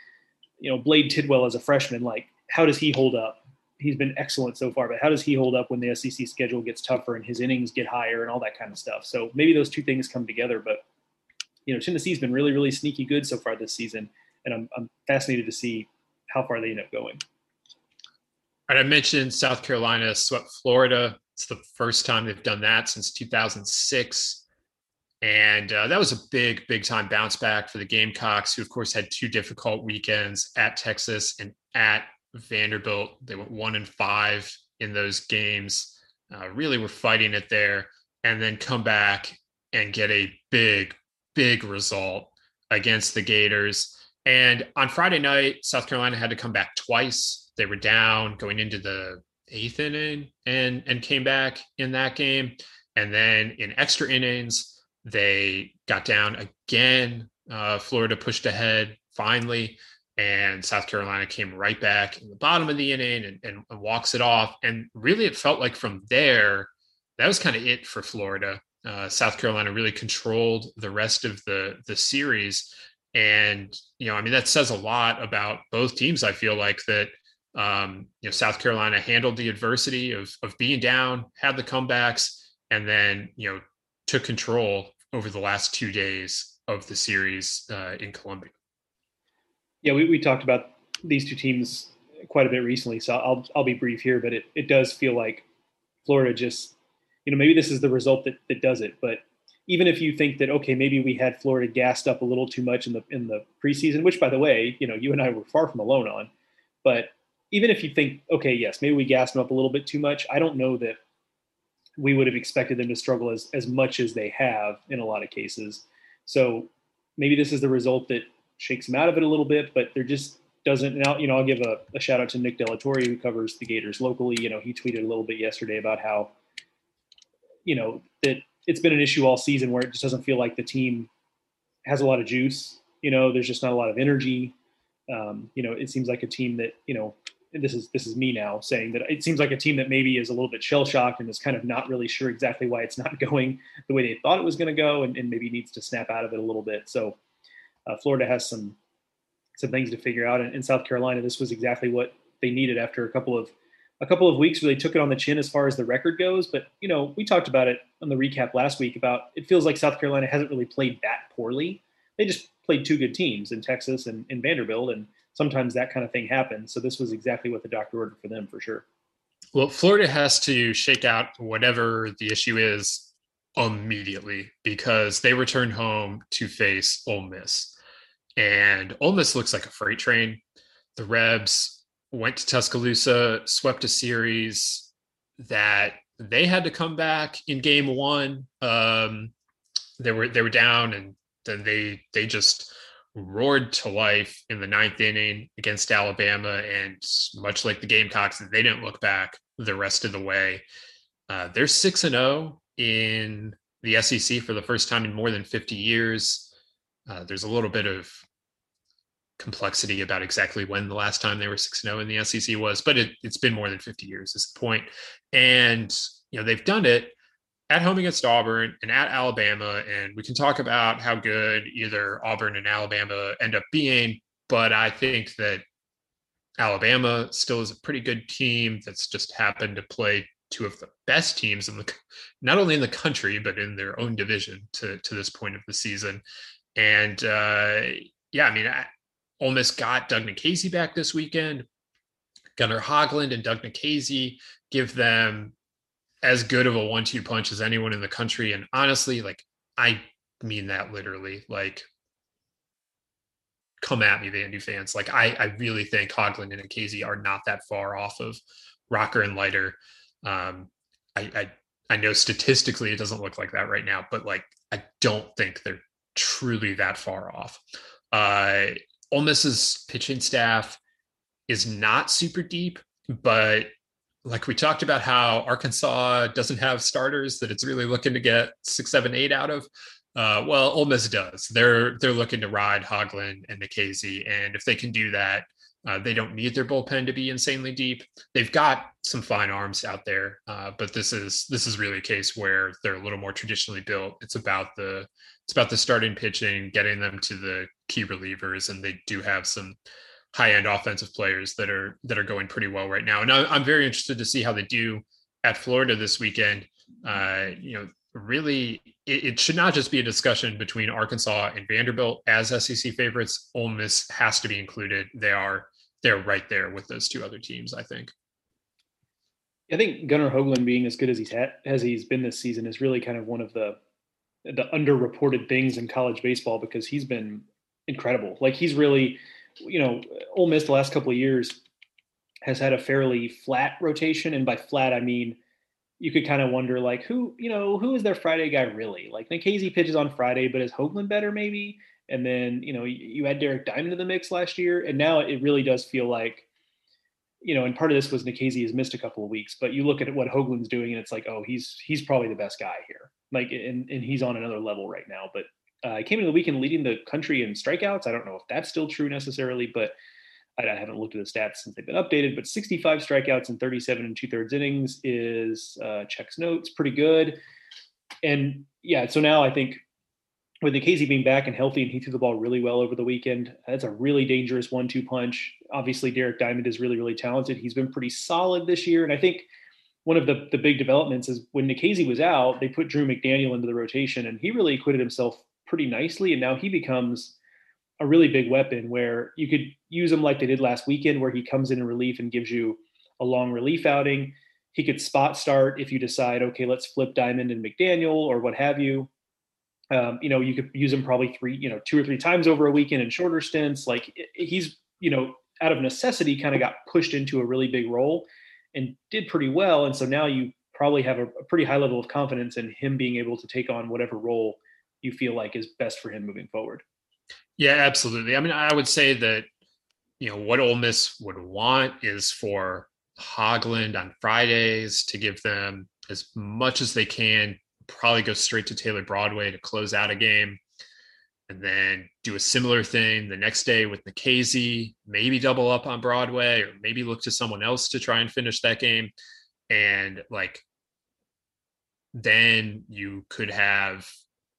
you know, Blade Tidwell as a freshman. Like, how does he hold up? He's been excellent so far, but how does he hold up when the S E C schedule gets tougher and his innings get higher and all that kind of stuff? So maybe those two things come together. But, you know, Tennessee's been really, really sneaky good so far this season, and I'm, I'm fascinated to see how far they end up going. All right, I mentioned South Carolina swept Florida. It's the first time they've done that since two thousand six. And uh, that was a big, big time bounce back for the Gamecocks, who, of course, had two difficult weekends at Texas and at Vanderbilt. They went one and five in those games, uh, really were fighting it there, and then come back and get a big, big result against the Gators. And on Friday night, South Carolina had to come back twice. They were down going into the eighth inning and, and came back in that game. And then in extra innings, they got down again. Uh, Florida pushed ahead finally, and South Carolina came right back in the bottom of the inning and, and, and walks it off. And really, it felt like from there, that was kind of it for Florida. Uh, South Carolina really controlled the rest of the, the series. And, you know, I mean, that says a lot about both teams. I feel like that, um, you know, South Carolina handled the adversity of, of being down, had the comebacks, and then, you know, took control over the last two days of the series uh, in Columbia. Yeah, we, we talked about these two teams quite a bit recently, so I'll I'll be brief here, but it, it does feel like Florida just, you know, maybe this is the result that, that does it, but even if you think that, okay, maybe we had Florida gassed up a little too much in the in the preseason, which, by the way, you know, you and I were far from alone on, but even if you think, okay, yes, maybe we gassed them up a little bit too much, I don't know that we would have expected them to struggle as, as much as they have in a lot of cases. So maybe this is the result that shakes them out of it a little bit, but there just doesn't. Now, you know, I'll give a, a shout out to Nick Delatorre, who covers the Gators locally. You know, he tweeted a little bit yesterday about how, you know, that it's been an issue all season where it just doesn't feel like the team has a lot of juice. You know, there's just not a lot of energy. Um, you know, it seems like a team that, you know, and this is this is me now saying that it seems like a team that maybe is a little bit shell shocked and is kind of not really sure exactly why it's not going the way they thought it was going to go, and, and maybe needs to snap out of it a little bit. So uh, Florida has some some things to figure out. And in South Carolina, this was exactly what they needed after a couple of a couple of weeks where they took it on the chin as far as the record goes. But, you know, we talked about it on the recap last week about it feels like South Carolina hasn't really played that poorly. They just played two good teams in Texas and, and Vanderbilt, and sometimes that kind of thing happens. So this was exactly what the doctor ordered for them, for sure. Well, Florida has to shake out whatever the issue is immediately, because they returned home to face Ole Miss. And Ole Miss looks like a freight train. The Rebs went to Tuscaloosa, swept a series that they had to come back in game one. Um, they were they were down, and then they they just roared to life in the ninth inning against Alabama. And much like the Gamecocks, they didn't look back the rest of the way. Uh, they're six and zero in the S E C for the first time in more than fifty years. Uh, there's a little bit of complexity about exactly when the last time they were six and oh in the S E C was, but it, it's been more than fifty years is the point. And, you know, they've done it at home against Auburn and at Alabama. And we can talk about how good either Auburn and Alabama end up being, but I think that Alabama still is a pretty good team that's just happened to play two of the best teams in the, not only in the country, but in their own division to, to this point of the season. And uh, yeah, I mean, I, Ole Miss got Doug Nikhazy back this weekend. Gunnar Hoglund and Doug Nikhazy give them as good of a one two punch as anyone in the country. And honestly, like, I mean that literally. Like, come at me, Vandy fans. Like, I, I really think Hoglund and Nikhazy are not that far off of Rocker and Leiter. Um, I, I I know statistically it doesn't look like that right now, but like, I don't think they're truly that far off. Uh, Ole Miss's pitching staff is not super deep, but like we talked about how Arkansas doesn't have starters that it's really looking to get six, seven, eight out of. Uh, well, Ole Miss does. They're they're looking to ride Hoglund and Nikhazy, and if they can do that, uh, they don't need their bullpen to be insanely deep. They've got some fine arms out there, uh, but this is this is really a case where they're a little more traditionally built. It's about the it's about the starting pitching, getting them to the key relievers, and they do have some high-end offensive players that are that are going pretty well right now. And I'm very interested to see how they do at Florida this weekend. Uh, you know, really, it, it should not just be a discussion between Arkansas and Vanderbilt as S E C favorites. Ole Miss has to be included. They are they're right there with those two other teams, I think. I think Gunnar Hoglund being as good as he's had, as he's been this season is really kind of one of the the underreported things in college baseball, because he's been incredible. Like, he's really, you know, Ole Miss the last couple of years has had a fairly flat rotation. And by flat, I mean, you could kind of wonder, like, who, you know, who is their Friday guy really? Like, Nikhazy pitches on Friday, but is Hoglund better maybe? And then, you know, you, you add Derek Diamond to the mix last year. And now it really does feel like, you know, and part of this was Nikhazy has missed a couple of weeks, but you look at what Hoglund's doing and it's like, oh, he's, he's probably the best guy here. Like, and, and he's on another level right now. But I uh, came into the weekend leading the country in strikeouts. I don't know if that's still true necessarily, but I, I haven't looked at the stats since they've been updated. But sixty-five strikeouts in thirty-seven and two thirds innings is uh, checks notes, pretty good. And yeah, so now I think with Nikhazy being back and healthy, and he threw the ball really well over the weekend, that's a really dangerous one two punch. Obviously, Derek Diamond is really, really talented. He's been pretty solid this year. And I think one of the, the big developments is when Nikhazy was out, they put Drew McDaniel into the rotation, and he really acquitted himself pretty nicely. And now he becomes a really big weapon where you could use him like they did last weekend, where he comes in in relief and gives you a long relief outing. He could spot start if you decide, okay, let's flip Diamond and McDaniel or what have you. Um, you know, you could use him probably three, you know, two or three times over a weekend in shorter stints. Like, he's, you know, out of necessity kind of got pushed into a really big role and did pretty well. And so now you probably have a, a pretty high level of confidence in him being able to take on whatever role you feel like is best for him moving forward. Yeah, absolutely. I mean, I would say that, you know, what Ole Miss would want is for Hoglund on Fridays to give them as much as they can, probably go straight to Taylor Broadway to close out a game. and then do a similar thing the next day with Nikhazy, maybe double up on Broadway, or maybe look to someone else to try and finish that game. And like, then you could have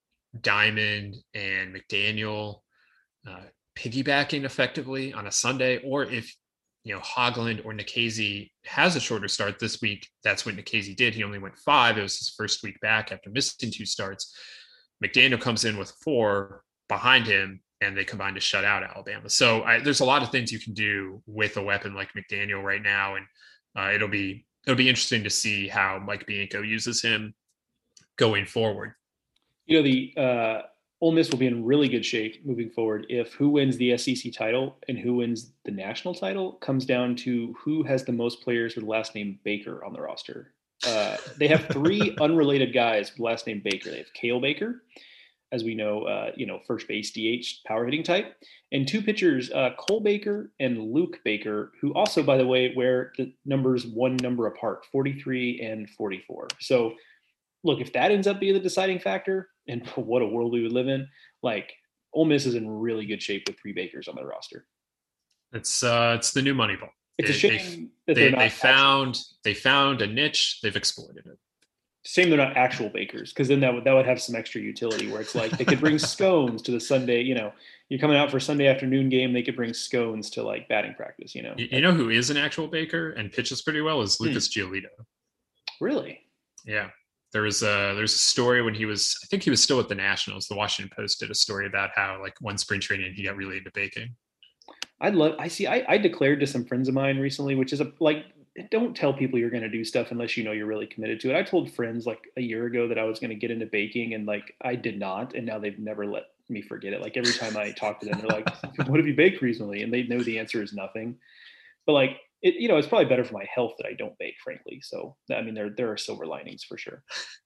Diamond and McDaniel uh, piggybacking effectively on a Sunday, or if, you know, Hogland or Nikhazy has a shorter start this week, that's what Nikhazy did. He only went five. It was his first week back after missing two starts. McDaniel comes in with four behind him, and they combine to shut out Alabama. So I, there's a lot of things you can do with a weapon like McDaniel right now, and uh, it'll be it'll be interesting to see how Mike Bianco uses him going forward. You know, the uh, Ole Miss will be in really good shape moving forward if who wins the S E C title and who wins the national title comes down to who has the most players with the last name Baker on the roster. Uh, they have three unrelated guys with the last name Baker. They have Cale Baker, as we know, uh, you know, first base D H power hitting type, and two pitchers, uh, Cole Baker and Luke Baker, who also, by the way, wear the numbers one number apart, forty-three and forty-four. So look, if that ends up being the deciding factor, and what a world we would live in, like Ole Miss is in really good shape with three Bakers on their roster. It's uh, it's the new Moneyball. It's a shame they, that they're they, not they found actual, they found a niche. They've exploited it. Shame they're not actual bakers, because then that would that would have some extra utility where it's like they could bring scones to the Sunday. You know, you're coming out for Sunday afternoon game, they could bring scones to like batting practice. You know, you, you know who is an actual baker and pitches pretty well is Lucas hmm. Giolito. Really? Yeah. There was a there's a story when he was I think he was still at the Nationals. The Washington Post did a story about how like one spring training he got really into baking. I'd love. I see. I, I declared to some friends of mine recently, which is a like. Don't tell people you're going to do stuff unless you know you're really committed to it. I told friends like a year ago that I was going to get into baking, and like I did not, and now they've never let me forget it. Like every time I talk to them, they're like, "What have you baked recently?" And they know the answer is nothing. But like it, you know, it's probably better for my health that I don't bake, frankly. So I mean, there there are silver linings for sure.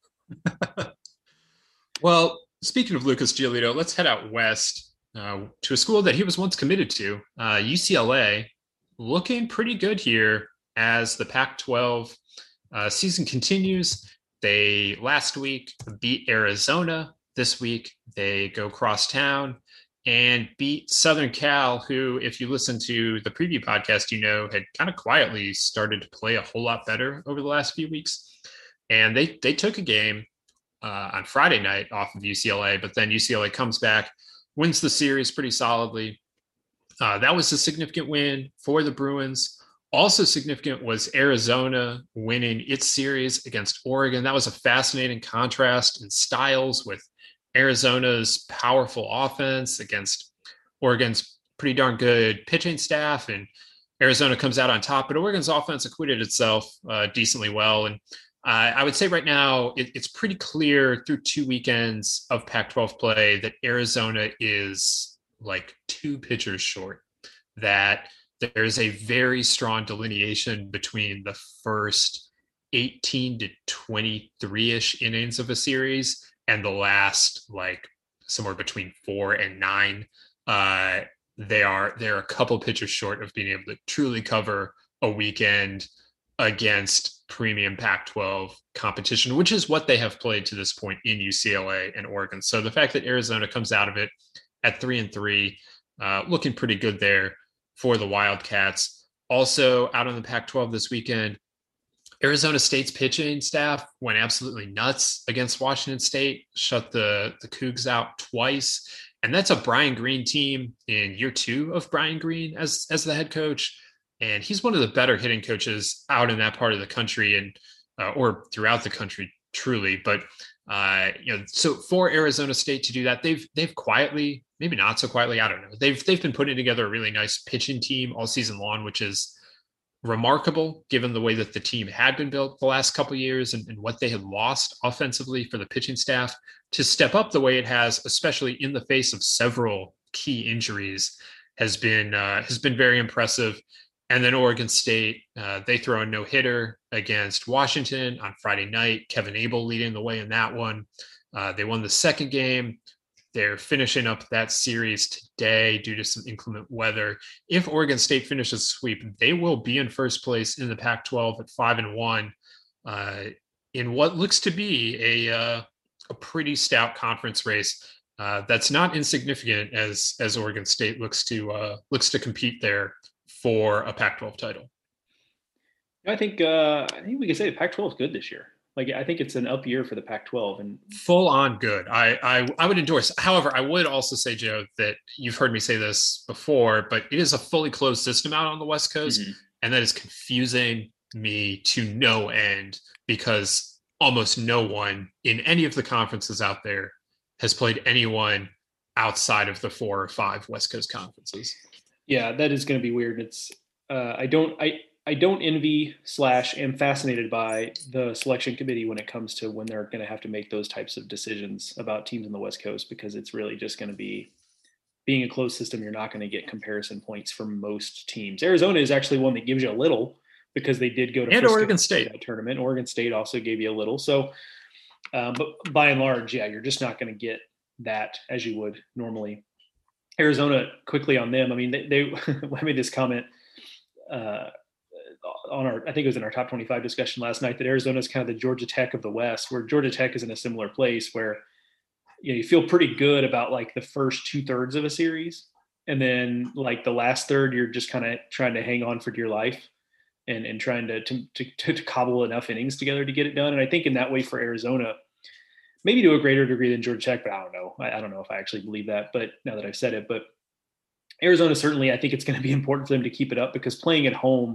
Well, speaking of Lucas Giolito, let's head out west uh, to a school that he was once committed to, uh, U C L A, looking pretty good here as the Pac twelve uh, season continues. They last week beat Arizona. This week they go cross town and beat Southern Cal, who, if you listen to the preview podcast, you know, had kind of quietly started to play a whole lot better over the last few weeks. And they they took a game uh, on Friday night off of U C L A, but then U C L A comes back, wins the series pretty solidly. Uh, that was a significant win for the Bruins. Also significant was Arizona winning its series against Oregon. That was a fascinating contrast in styles with Arizona's powerful offense against Oregon's pretty darn good pitching staff, and Arizona comes out on top, but Oregon's offense acquitted itself uh, decently well. And uh, I would say right now it, it's pretty clear through two weekends of Pac twelve play that Arizona is like two pitchers short, that there's a very strong delineation between the first eighteen to twenty-three-ish innings of a series and the last, like, somewhere between four and nine. Uh, they are they're a couple pitchers short of being able to truly cover a weekend against premium Pac twelve competition, which is what they have played to this point in U C L A and Oregon. So the fact that Arizona comes out of it at three and three, uh, looking pretty good there for the Wildcats. Also out on the Pac twelve this weekend, Arizona State's pitching staff went absolutely nuts against Washington State, shut the, the Cougs out twice. And that's a Brian Green team in year two of Brian Green as, as the head coach. And he's one of the better hitting coaches out in that part of the country and uh, or throughout the country, truly. But uh, you know, so for Arizona State to do that, they've they've quietly, maybe not so quietly, I don't know. They've they've been putting together a really nice pitching team all season long, which is remarkable given the way that the team had been built the last couple of years and, and what they had lost offensively for the pitching staff to step up the way it has, especially in the face of several key injuries, has been uh, has been very impressive. And then Oregon State, uh, they throw a no-hitter against Washington on Friday night. Kevin Abel leading the way in that one. Uh, they won the second game. They're finishing up that series today due to some inclement weather. If Oregon State finishes sweep, they will be in first place in the Pac twelve at five and one uh, in what looks to be a uh, a pretty stout conference race. Uh, that's not insignificant as as Oregon State looks to uh, looks to compete there for a Pac twelve title. I think uh, I think we can say the Pac twelve is good this year. Like, I think it's an up year for the Pac twelve and full on good. I, I I would endorse. However, I would also say, Joe, that you've heard me say this before, but it is a fully closed system out on the West Coast, mm-hmm. and that is confusing me to no end because almost no one in any of the conferences out there has played anyone outside of the four or five West Coast conferences. Yeah, that is going to be weird. It's uh, I don't I. I don't envy slash am fascinated by the selection committee when it comes to when they're going to have to make those types of decisions about teams in the West Coast, because it's really just going to be, being a closed system, you're not going to get comparison points from most teams. Arizona is actually one that gives you a little because they did go to and Oregon State that tournament. Oregon State also gave you a little. So, um, but by and large, yeah, you're just not going to get that as you would normally. Arizona, quickly on them. I mean, they, they I made this comment, uh, on our, I think it was in our top twenty-five discussion last night, that Arizona is kind of the Georgia Tech of the West, where Georgia Tech is in a similar place where, you know, you feel pretty good about like the first two thirds of a series. And then like the last third, you're just kind of trying to hang on for dear life and, and trying to, to, to, to cobble enough innings together to get it done. And I think in that way for Arizona, maybe to a greater degree than Georgia Tech, but I don't know. I, I don't know if I actually believe that, but now that I've said it, but Arizona, certainly, I think it's going to be important for them to keep it up, because playing at home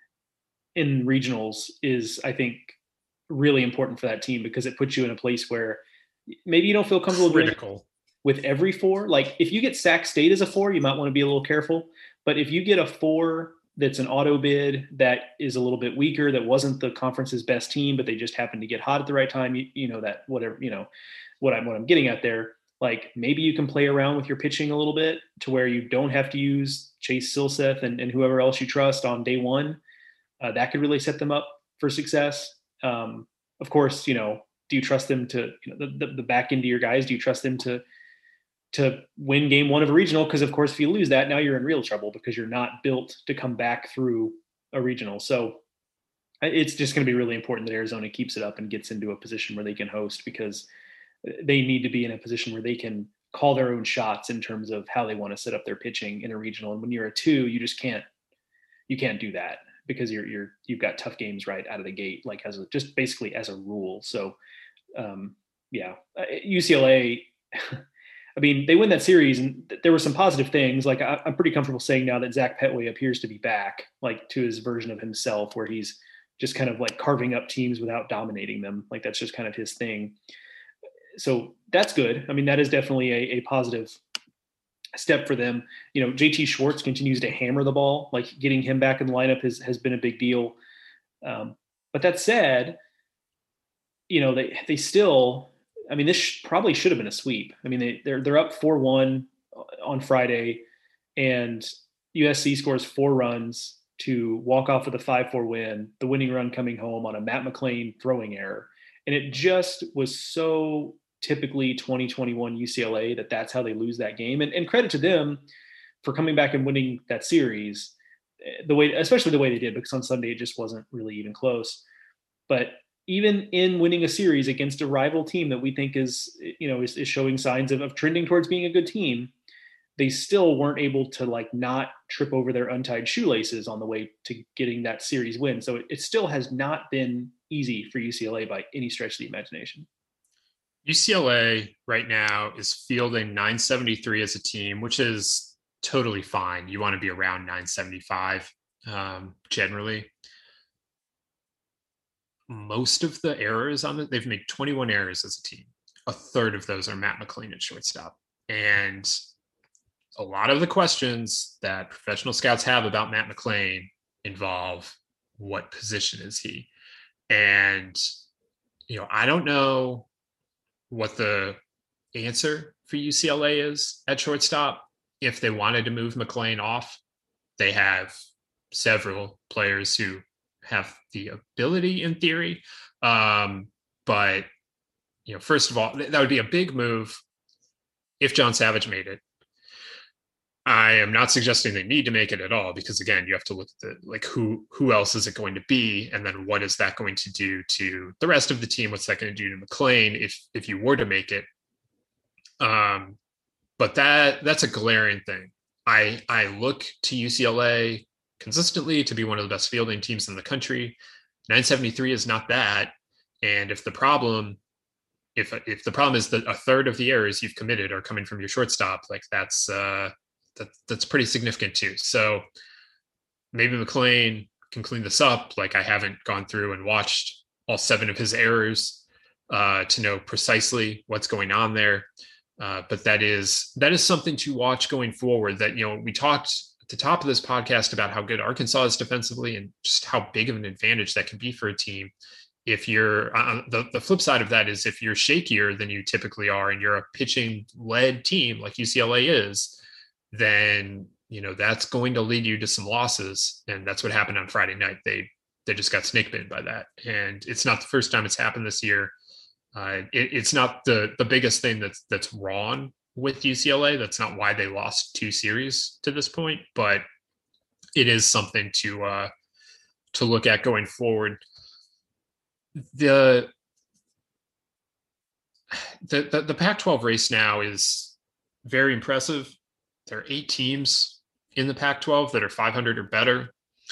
in regionals is, I think, really important for that team, because it puts you in a place where maybe you don't feel comfortable critical with every four. Like if you get Sac State as a four, you might want to be a little careful. But if you get a four that's an auto bid that is a little bit weaker, that wasn't the conference's best team, but they just happened to get hot at the right time, you, you know, that whatever, you know, what I'm, what I'm getting at there, like maybe you can play around with your pitching a little bit to where you don't have to use Chase Silseth and, and whoever else you trust on day one. Uh, that could really set them up for success. Um, of course, you know, do you trust them to, you know, the, the, the back end of your guys? Do you trust them to, to win game one of a regional? Because of course, if you lose that, now you're in real trouble because you're not built to come back through a regional. So it's just going to be really important that Arizona keeps it up and gets into a position where they can host, because they need to be in a position where they can call their own shots in terms of how they want to set up their pitching in a regional. And when you're a two, you just can't, you can't do that, because you're, you're, you've got tough games right out of the gate, like as a, just basically as a rule. So um, yeah, U C L A, I mean, they win that series and there were some positive things. Like I, I'm pretty comfortable saying now that Zach Petway appears to be back, like to his version of himself, where he's just kind of like carving up teams without dominating them. Like that's just kind of his thing. So that's good. I mean, that is definitely a, a positive step for them. You know, J T Schwartz continues to hammer the ball. Like getting him back in the lineup has, has been a big deal. Um, but that said, you know, they, they still, I mean, this sh- probably should have been a sweep. I mean, they, they're, they're up four one on Friday, and U S C scores four runs to walk off with a five four win, the winning run coming home on a Matt McLean throwing error. And it just was so typically twenty twenty-one U C L A that that's how they lose that game. And, and credit to them for coming back and winning that series the way, especially the way they did, because on Sunday it just wasn't really even close. But even in winning a series against a rival team that we think is, you know, is, is showing signs of, of trending towards being a good team, they still weren't able to like not trip over their untied shoelaces on the way to getting that series win. So it, it still has not been easy for U C L A by any stretch of the imagination. U C L A right now is fielding nine seventy-three as a team, which is totally fine. You want to be around nine seventy-five um, generally. Most of the errors on it, they've made twenty-one errors as a team. A third of those are Matt McLean at shortstop. And a lot of the questions that professional scouts have about Matt McLean involve what position is he? And, you know, I don't know what the answer for U C L A is at shortstop. If they wanted to move McLean off, they have several players who have the ability in theory. Um, but, you know, first of all, that would be a big move if John Savage made it. I am not suggesting they need to make it at all, because again, you have to look at the, like who, who else is it going to be? And then what is that going to do to the rest of the team? What's that going to do to McLean if, if you were to make it? Um, but that that's a glaring thing. I I look to U C L A consistently to be one of the best fielding teams in the country. nine seventy-three is not that. And if the problem, if if the problem is that a third of the errors you've committed are coming from your shortstop, like that's uh, that that's pretty significant too. So maybe McClain can clean this up. Like, I haven't gone through and watched all seven of his errors uh, to know precisely what's going on there. Uh, but that is that is something to watch going forward. That, you know, we talked at the top of this podcast about how good Arkansas is defensively and just how big of an advantage that can be for a team. If you're uh, the, the flip side of that is if you're shakier than you typically are and you're a pitching led team like U C L A is, then, you know, that's going to lead you to some losses. And that's what happened on Friday night. They, they just got snake bitten by that. And it's not the first time it's happened this year. Uh, it, it's not the, the biggest thing that's, that's wrong with U C L A. That's not why they lost two series to this point, but it is something to, uh, to look at going forward. The, the, the, the Pac twelve race now is very impressive. There are eight teams in the Pac twelve that are five hundred or better.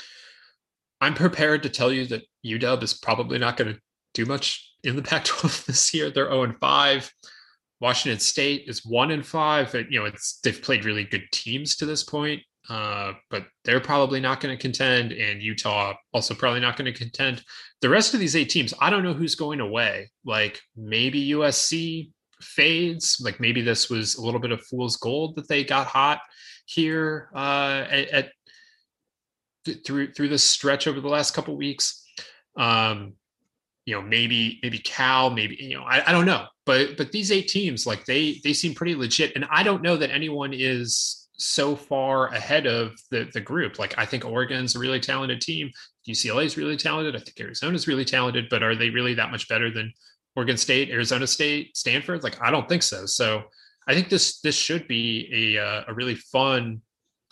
I'm prepared to tell you that U W is probably not going to do much in the Pac twelve this year. They're oh and five. Washington State is one and five. You know, it's they've played really good teams to this point, uh, but they're probably not going to contend. And Utah also probably not going to contend. The rest of these eight teams, I don't know who's going away. Like, maybe U S C fades. Like, maybe this was a little bit of fool's gold that they got hot here uh, at, at through through this stretch over the last couple of weeks. Um, you know, maybe maybe Cal, maybe, you know, I, I don't know. But but these eight teams, like, they they seem pretty legit. And I don't know that anyone is so far ahead of the the group. Like, I think Oregon's a really talented team. U C L A is really talented. I think Arizona's really talented, but are they really that much better than Oregon State, Arizona State, Stanford? Like, I don't think so. So I think this this should be a uh, a really fun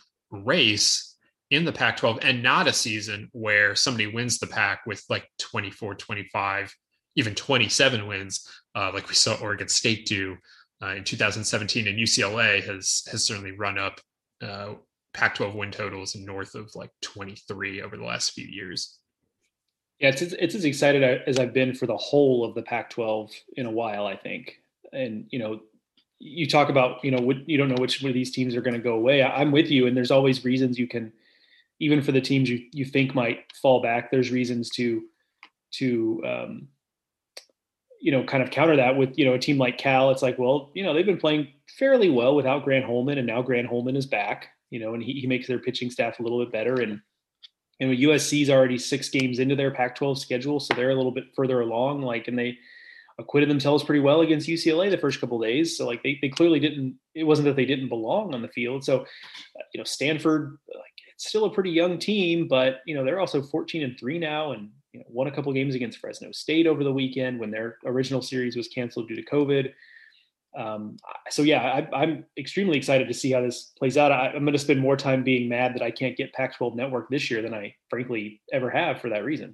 race in the Pac twelve, and not a season where somebody wins the Pac with like twenty-four, twenty-five, even twenty-seven wins, uh, like we saw Oregon State do uh, in two thousand seventeen. And U C L A has has certainly run up uh, Pac twelve win totals north of like twenty-three over the last few years. Yeah, it's it's as excited as I've been for the whole of the Pac twelve in a while, I think. And, you know, you talk about, you know, what, you don't know which one of these teams are going to go away. I'm with you. And there's always reasons you can, even for the teams you, you think might fall back, there's reasons to, to, um, you know, kind of counter that with, you know, a team like Cal. It's like, well, you know, they've been playing fairly well without Grant Holman, and now Grant Holman is back, you know, and he, he makes their pitching staff a little bit better. And, and U S C is already six games into their Pac twelve schedule, so they're a little bit further along, like, and they acquitted themselves pretty well against U C L A the first couple of days. So, like, they, they clearly didn't, it wasn't that they didn't belong on the field. So, uh, you know, Stanford, like, it's still a pretty young team, but, you know, they're also fourteen and three now, and, you know, won a couple games against Fresno State over the weekend when their original series was canceled due to COVID. Um, so yeah, I, I'm extremely excited to see how this plays out. I, I'm going to spend more time being mad that I can't get Pac twelve Network this year than I frankly ever have for that reason.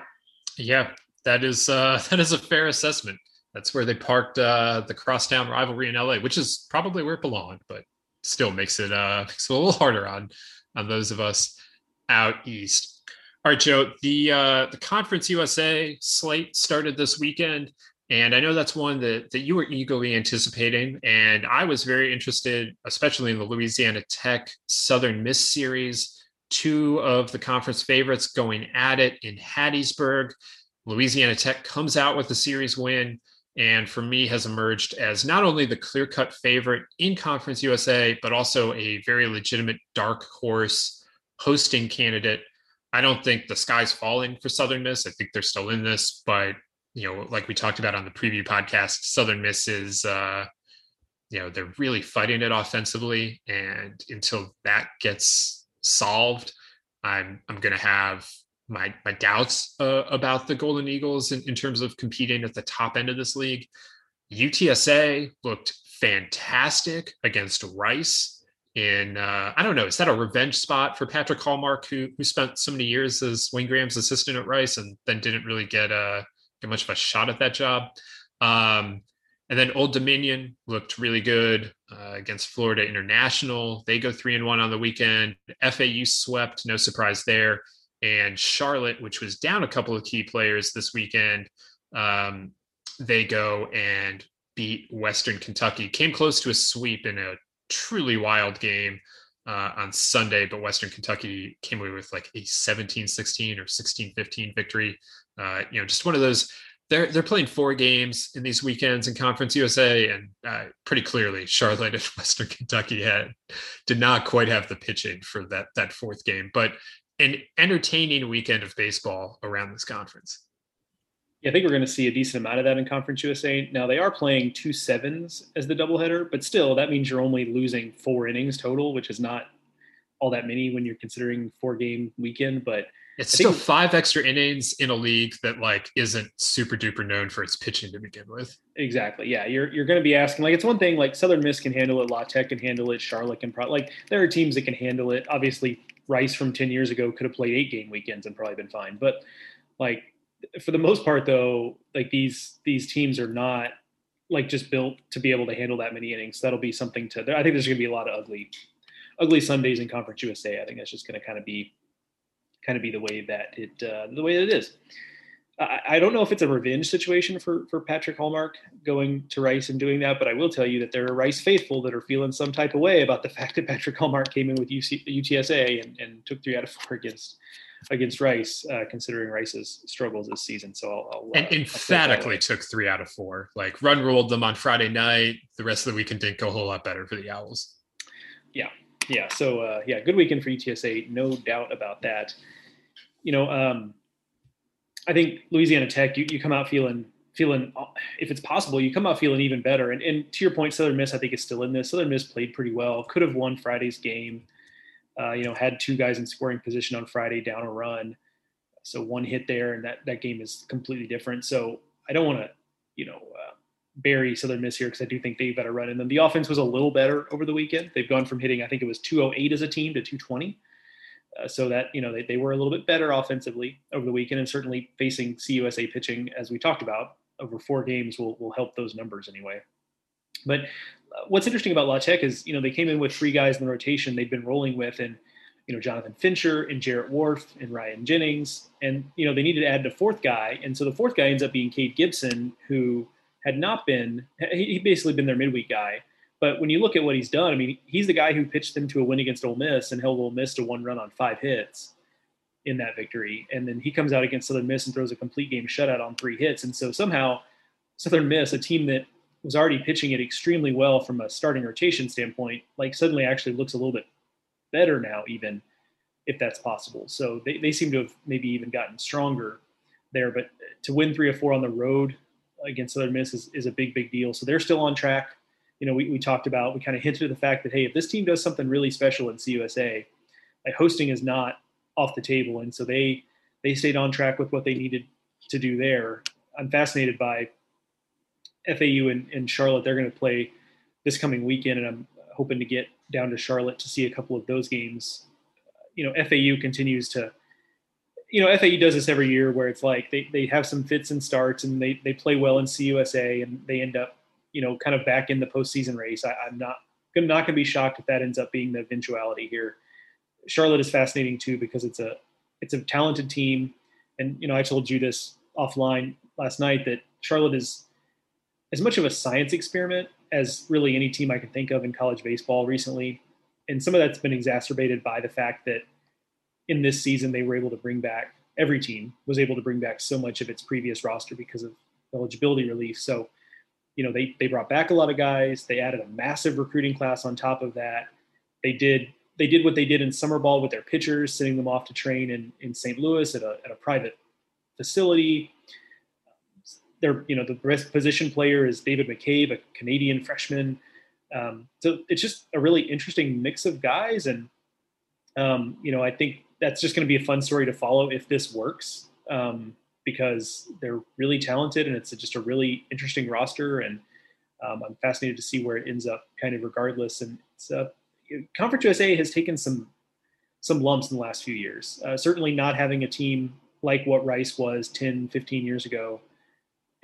Yeah, that is uh, that is a fair assessment. That's where they parked uh, the crosstown rivalry in L A, which is probably where it belonged, but still makes it uh, makes it a little harder on on those of us out east. All right, Joe, the uh, the Conference U S A slate started this weekend, and I know that's one that, that you were eagerly anticipating, and I was very interested, especially in the Louisiana Tech Southern Miss series, two of the conference favorites going at it in Hattiesburg. Louisiana Tech comes out with the series win, and for me has emerged as not only the clear-cut favorite in Conference U S A, but also a very legitimate dark horse hosting candidate. I don't think the sky's falling for Southern Miss. I think they're still in this, but, you know, like we talked about on the preview podcast, Southern Miss is, uh, you know, they're really fighting it offensively. And until that gets solved, I'm, I'm going to have my, my doubts uh, about the Golden Eagles in, in terms of competing at the top end of this league. U T S A looked fantastic against Rice. In, uh, I don't know, is that a revenge spot for Patrick Hallmark, who who spent so many years as Wayne Graham's assistant at Rice and then didn't really get, uh, get much of a shot at that job? Um, And then Old Dominion looked really good uh, against Florida International. They go three and one on the weekend. F A U swept, no surprise there. And Charlotte, which was down a couple of key players this weekend, um, they go and beat Western Kentucky. Came close to a sweep in a truly wild game uh, on Sunday, but Western Kentucky came away with like a seventeen sixteen or sixteen fifteen victory. Uh, you know, just one of those. They're they're playing four games in these weekends in Conference U S A, and uh, pretty clearly Charlotte and Western Kentucky had did not quite have the pitching for that that fourth game. But an entertaining weekend of baseball around this conference. Yeah, I think we're going to see a decent amount of that in Conference U S A. Now, they are playing two sevens as the doubleheader, but still, that means you're only losing four innings total, which is not all that many when you're considering four-game weekend. But it's still five extra innings in a league that like isn't super duper known for its pitching to begin with. Exactly. Yeah, you're you're going to be asking, like, it's one thing like Southern Miss can handle it, La Tech can handle it, Charlotte can probably like there are teams that can handle it. Obviously, Rice from ten years ago could have played eight game weekends and probably been fine. But like for the most part, though, like these these teams are not like just built to be able to handle that many innings. That'll be something to. I think there's going to be a lot of ugly, ugly Sundays in Conference U S A. I think that's just going to kind of be, kind of be the way that it uh, the way that it is. I, I don't know if it's a revenge situation for for Patrick Hallmark going to Rice and doing that, but I will tell you that there are Rice faithful that are feeling some type of way about the fact that Patrick Hallmark came in with U C, U T S A and, and took three out of four against against Rice, uh, considering Rice's struggles this season. So I'll, I'll and uh, emphatically I'll took three out of four. Like run ruled them on Friday night. The rest of the weekend didn't go a whole lot better for the Owls. Yeah, yeah. So uh, yeah, good weekend for U T S A, no doubt about that. You know, um, I think Louisiana Tech, you, you come out feeling feeling if it's possible, you come out feeling even better. And, and to your point, Southern Miss, I think is still in this. Southern Miss played pretty well. Could have won Friday's game. Uh, you know, had two guys in scoring position on Friday, down a run. So one hit there, and that, that game is completely different. So I don't want to, you know, uh, bury Southern Miss here because I do think they've got a run in them. The offense was a little better over the weekend. They've gone from hitting, I think it was two oh eight as a team to two twenty. Uh, so that, you know, they, they were a little bit better offensively over the weekend, and certainly facing C U S A pitching, as we talked about, over four games will will help those numbers anyway. But uh, what's interesting about La Tech is, you know, they came in with three guys in the rotation they've been rolling with, and, you know, Jonathan Fincher and Jarrett Wharf and Ryan Jennings. And, you know, they needed to add a fourth guy. And so the fourth guy ends up being Cade Gibson, who had not been, he, he basically been their midweek guy. But when you look at what he's done, I mean, he's the guy who pitched them to a win against Ole Miss and held Ole Miss to one run on five hits in that victory. And then he comes out against Southern Miss and throws a complete game shutout on three hits. And so somehow Southern Miss, a team that was already pitching it extremely well from a starting rotation standpoint, like suddenly actually looks a little bit better now, even if that's possible. So they, they seem to have maybe even gotten stronger there. But to win three or four on the road against Southern Miss is, is a big, big deal. So they're still on track. You know, we, we talked about, we kind of hinted at the fact that, hey, if this team does something really special in C U S A, like hosting is not off the table. And so they they stayed on track with what they needed to do there. I'm fascinated by F A U and, and Charlotte. They're going to play this coming weekend, and I'm hoping to get down to Charlotte to see a couple of those games. You know, F A U continues to, you know, F A U does this every year where it's like they, they have some fits and starts, and they, they play well in C U S A, and they end up, you know, kind of back in the postseason race. I, I'm not I'm not going to be shocked if that ends up being the eventuality here. Charlotte is fascinating too because it's a it's a talented team, and you know, I told you this offline last night that Charlotte is as much of a science experiment as really any team I can think of in college baseball recently, and some of that's been exacerbated by the fact that in this season they were able to bring back every team was able to bring back so much of its previous roster because of eligibility relief. So, you know, they they brought back a lot of guys. They added a massive recruiting class on top of that. They did they did what they did in summer ball with their pitchers, sending them off to train in, in Saint Louis at a at a private facility. Their, you know, the best position player is David McCabe, a Canadian freshman. Um, so it's just a really interesting mix of guys. And, um, you know, I think that's just going to be a fun story to follow if this works. Um, because they're really talented and it's just a really interesting roster. And um, I'm fascinated to see where it ends up kind of regardless. And it's, uh, Conference U S A has taken some, some lumps in the last few years. Uh, certainly not having a team like what Rice was ten, fifteen years ago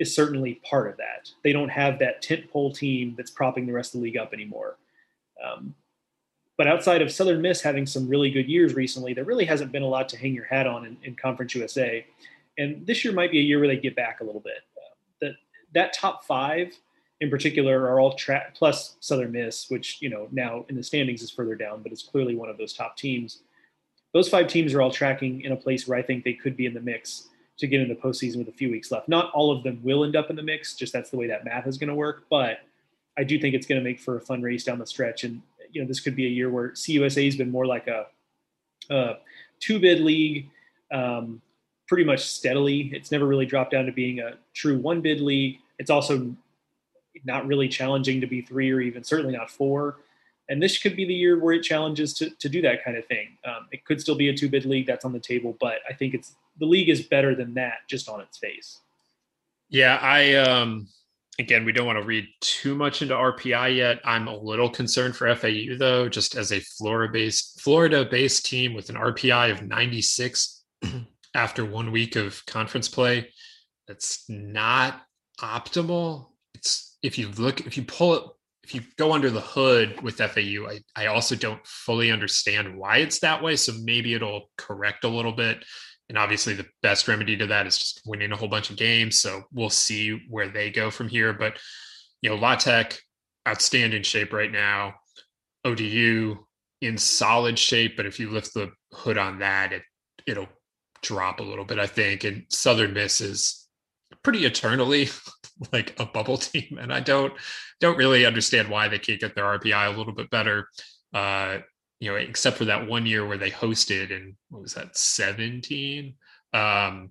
is certainly part of that. They don't have that tentpole team that's propping the rest of the league up anymore. Um, but outside of Southern Miss having some really good years recently, there really hasn't been a lot to hang your hat on in, in Conference U S A. And this year might be a year where they get back a little bit. Uh, that that top five in particular are all tra- plus Southern Miss, which, you know, now in the standings is further down, but it's clearly one of those top teams. Those five teams are all tracking in a place where I think they could be in the mix to get in the postseason with a few weeks left. Not all of them will end up in the mix, just that's the way that math is going to work. But I do think it's going to make for a fun race down the stretch. And, you know, this could be a year where C U S A has been more like a, a two-bid league um, pretty much steadily. It's never really dropped down to being a true one-bid league. It's also not really challenging to be three or even certainly not four. And this could be the year where it challenges to, to do that kind of thing. Um, it could still be a two-bid league, that's on the table, but I think it's the league is better than that just on its face. Yeah, I um, again, we don't want to read too much into R P I yet. I'm a little concerned for F A U though, just as a Florida-based Florida-based team with an R P I of ninety-six after one week of conference play. That's not optimal. It's if you look, if you pull it. If you go under the hood with F A U, I, I also don't fully understand why it's that way. So maybe it'll correct a little bit. And obviously the best remedy to that is just winning a whole bunch of games. So we'll see where they go from here. But, you know, La Tech, outstanding shape right now. O D U in solid shape. But if you lift the hood on that, it, it'll drop a little bit, I think. And Southern Miss is pretty eternally like a bubble team. And I don't, don't really understand why they can't get their R P I a little bit better. Uh, you know, except for that one year where they hosted in, what was that, seventeen? Um,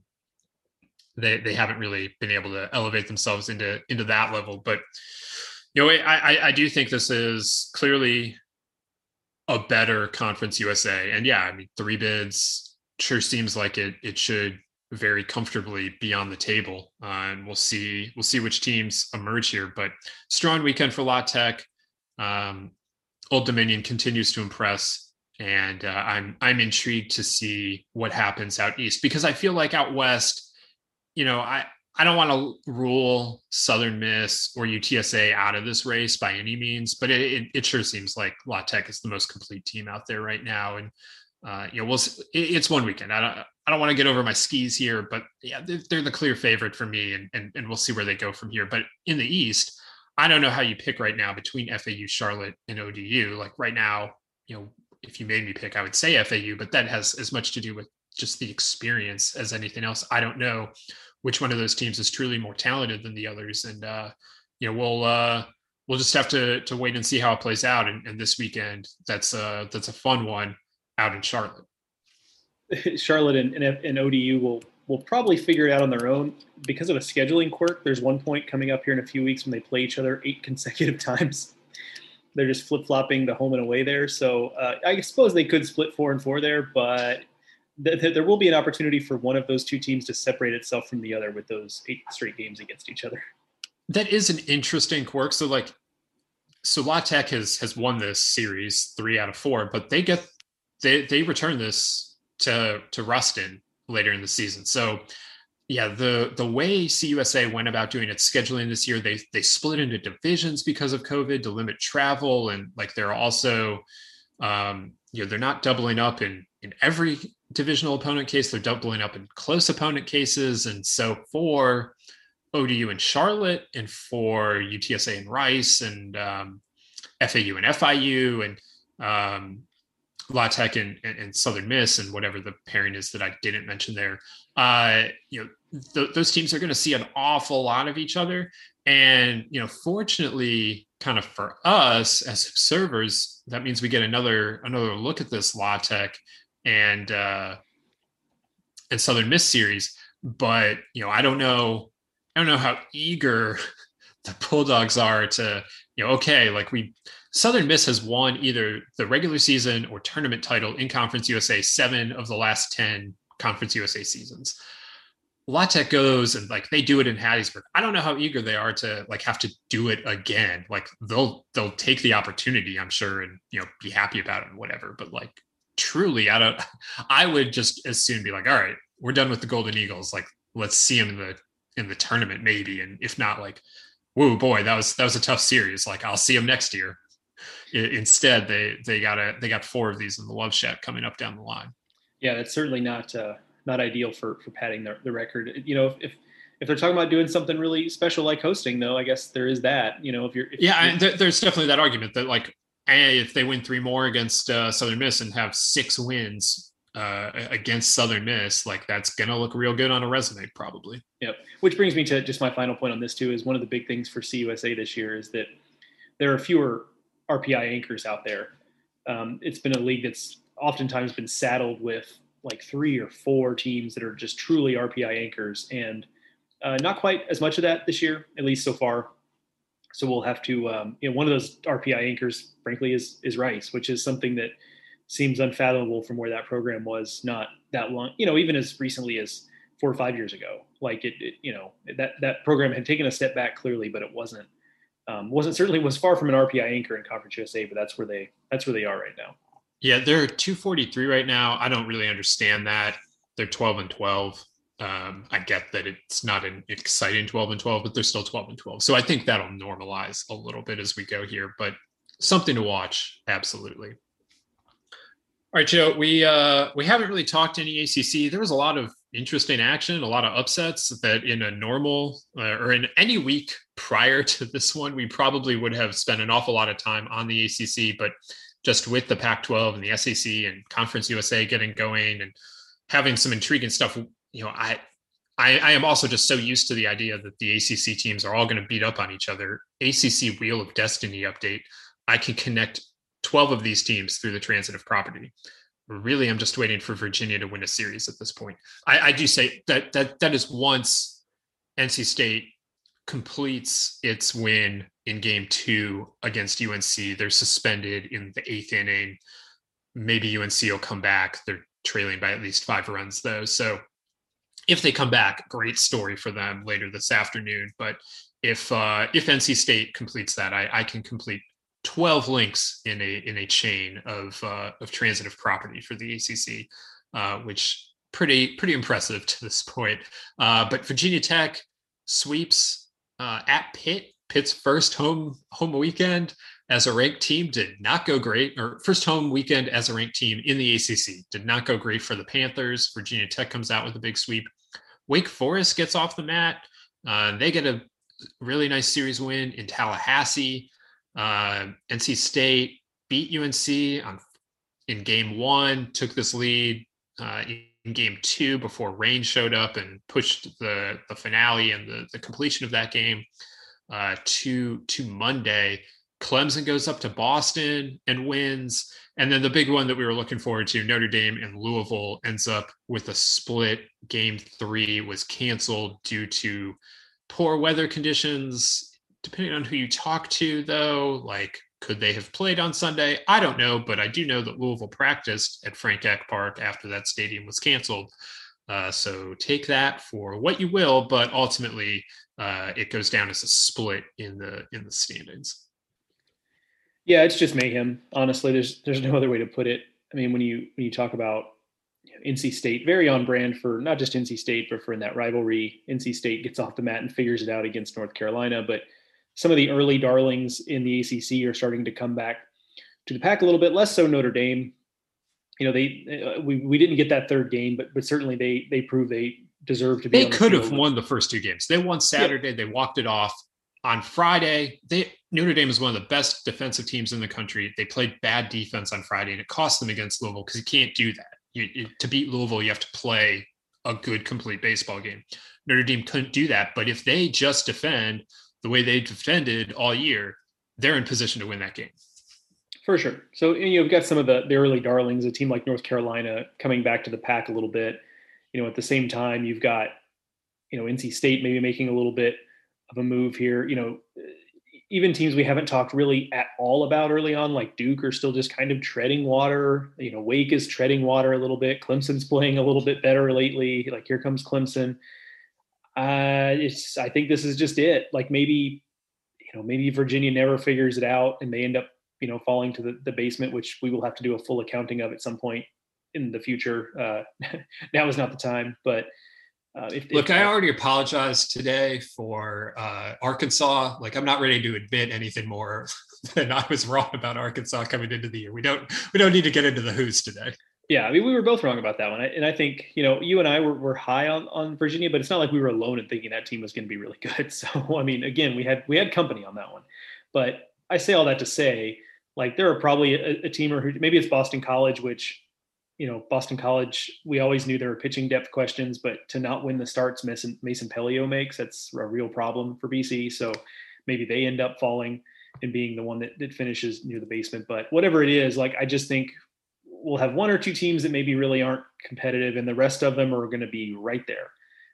they they haven't really been able to elevate themselves into into that level. But you know, I I, I do think this is clearly a better Conference U S A. And yeah, I mean, three bids sure seems like it it should very comfortably be on the table. Uh, and we'll see we'll see which teams emerge here. But strong weekend for La Tech. Um, Old Dominion continues to impress, and uh, I'm I'm intrigued to see what happens out east, because I feel like out west, you know, I I don't want to rule Southern Miss or U T S A out of this race by any means, but it it, it sure seems like La Tech is the most complete team out there right now, and uh, you know, we'll it, it's one weekend. I don't I don't want to get over my skis here, but yeah, they're, they're the clear favorite for me, and and and we'll see where they go from here. But in the East, I don't know how you pick right now between F A U, Charlotte, and O D U. Like right now, you know, if you made me pick, I would say F A U, but that has as much to do with just the experience as anything else. I don't know which one of those teams is truly more talented than the others. And, uh, you know, we'll, uh, we'll just have to, to wait and see how it plays out. And, and this weekend, that's a, that's a fun one out in Charlotte. Charlotte and, and, and O D U will, will probably figure it out on their own because of a scheduling quirk. There's one point coming up here in a few weeks when they play each other eight consecutive times. They're just flip-flopping the home and away there. So uh, I suppose they could split four and four there, but th- th- there will be an opportunity for one of those two teams to separate itself from the other with those eight straight games against each other. That is an interesting quirk. So like, so La Tech has, has won this series three out of four, but they get, they, they return this to, to Ruston later in the season. So yeah, the the way C U S A went about doing its scheduling this year, they they split into divisions because of COVID to limit travel, and like they're also, um, you know, they're not doubling up in in every divisional opponent case. They're doubling up in close opponent cases, and so for O D U and Charlotte, and for U T S A and Rice, and um, F A U and F I U, and um, La Tech and, and, and Southern Miss, and whatever the pairing is that I didn't mention there, uh, you know, th- those teams are going to see an awful lot of each other. And, you know, fortunately, kind of for us as observers, that means we get another, another look at this La Tech and, uh, and Southern Miss series. But, you know, I don't know, I don't know how eager the Bulldogs are to, you know, okay, like we, Southern Miss has won either the regular season or tournament title in Conference U S A seven of the last ten Conference U S A seasons. La Tech goes and like they do it in Hattiesburg. I don't know how eager they are to like have to do it again. Like they'll they'll take the opportunity, I'm sure, and you know be happy about it and whatever. But like truly, I don't. I would just as soon be like, all right, we're done with the Golden Eagles. Like let's see them in the in the tournament, maybe. And if not, like, whoa, boy, that was that was a tough series. Like, I'll see them next year. I, instead, they they got a they got four of these in the Love Shack coming up down the line. Yeah, that's certainly not uh, not ideal for for padding the, the record. You know, if, if if they're talking about doing something really special like hosting, though, I guess there is that. You know, if you're if yeah, you're, and there, there's definitely that argument that, like, if they win three more against uh, Southern Miss and have six wins uh, against Southern Miss, like, that's gonna look real good on a resume, probably. Yep. Which brings me to just my final point on this too. Is one of the big things for C U S A this year is that there are fewer R P I anchors out there. Um, it's been a league that's oftentimes been saddled with like three or four teams that are just truly R P I anchors, and uh, not quite as much of that this year, at least so far. So we'll have to, um, you know, one of those R P I anchors, frankly, is is Rice, which is something that seems unfathomable from where that program was not that long, you know, even as recently as four or five years ago. Like it, it you know, that that program had taken a step back clearly, but it wasn't um, wasn't certainly was far from an R P I anchor in Conference U S A, but that's where they that's where they are right now. Yeah, they're two forty-three right now. I don't really understand that. They're twelve and twelve. Um, I get that it's not an exciting twelve and twelve, but they're still twelve and twelve. So I think that'll normalize a little bit as we go here, but something to watch. Absolutely. All right, Joe, we, uh, we haven't really talked any A C C. There was a lot of interesting action, a lot of upsets that in a normal uh, or in any week prior to this one, we probably would have spent an awful lot of time on the A C C, but just with the Pac twelve and the S E C and Conference U S A getting going and having some intriguing stuff, you know, I, I, I am also just so used to the idea that the A C C teams are all going to beat up on each other. A C C Wheel of Destiny update. I can connect twelve of these teams through the transitive property. Really, I'm just waiting for Virginia to win a series at this point. I, I do say that that that is once N C State completes its win in game two against U N C, they're suspended in the eighth inning. Maybe U N C will come back. They're trailing by at least five runs, though. So if they come back, great story for them later this afternoon. But if uh, if N C State completes that, I, I can complete twelve links in a in a chain of uh, of transitive property for the A C C, uh, which pretty pretty impressive to this point. Uh, but Virginia Tech sweeps uh, at Pitt. Pitt's first home home weekend as a ranked team did not go great, or first home weekend as a ranked team in the A C C did not go great for the Panthers. Virginia Tech comes out with a big sweep. Wake Forest gets off the mat. Uh, they get a really nice series win in Tallahassee. Uh, N C State beat U N C on, in game one, took this lead uh, in game two before rain showed up and pushed the, the finale and the, the completion of that game uh, to, to Monday. Clemson goes up to Boston and wins. And then the big one that we were looking forward to, Notre Dame and Louisville, ends up with a split. Game three was canceled due to poor weather conditions. Depending on who you talk to, though, like, could they have played on Sunday? I don't know, but I do know that Louisville practiced at Frank Eck Park after that stadium was canceled. Uh, so take that for what you will, but ultimately uh, it goes down as a split in the in the standings. Yeah, it's just mayhem. Honestly, there's there's no other way to put it. I mean, when you when you talk about N C State, very on brand for not just N C State, but for in that rivalry, N C State gets off the mat and figures it out against North Carolina, but some of the early darlings in the A C C are starting to come back to the pack a little bit, less so Notre Dame. You know, they uh, we we didn't get that third game, but but certainly they they proved they deserve to be. They on the could have field. won the first two games. They won Saturday. Yeah. They walked it off. On Friday, they Notre Dame is one of the best defensive teams in the country. They played bad defense on Friday, and it cost them against Louisville because you can't do that. You, you, to beat Louisville, you have to play a good, complete baseball game. Notre Dame couldn't do that, but if they just defend the way they defended all year, they're in position to win that game. For sure. So you've got some of the, the early darlings, a team like North Carolina coming back to the pack a little bit. You know, at the same time, you've got, you know, N C State maybe making a little bit of a move here. You know, even teams we haven't talked really at all about early on, like Duke, are still just kind of treading water. You know, Wake is treading water a little bit. Clemson's playing a little bit better lately. Like, here comes Clemson. Uh, it's, I think this is just it. Like, maybe, you know, maybe Virginia never figures it out and they end up, you know, falling to the, the basement, which we will have to do a full accounting of at some point in the future. Uh, now is not the time, but Uh, if, Look, if, I already apologized today for uh, Arkansas. Like, I'm not ready to admit anything more than I was wrong about Arkansas coming into the year. We don't we don't need to get into the who's today. Yeah, I mean, we were both wrong about that one. And I think, you know, you and I were, were high on, on Virginia, but it's not like we were alone in thinking that team was going to be really good. So, I mean, again, we had we had company on that one. But I say all that to say, like, there are probably a, a team or who, maybe it's Boston College, which, you know, Boston College, we always knew there were pitching depth questions, but to not win the starts Mason, Mason Pelio makes, that's a real problem for B C. So maybe they end up falling and being the one that, that finishes near the basement. But whatever it is, like, I just think we'll have one or two teams that maybe really aren't competitive, and the rest of them are going to be right there.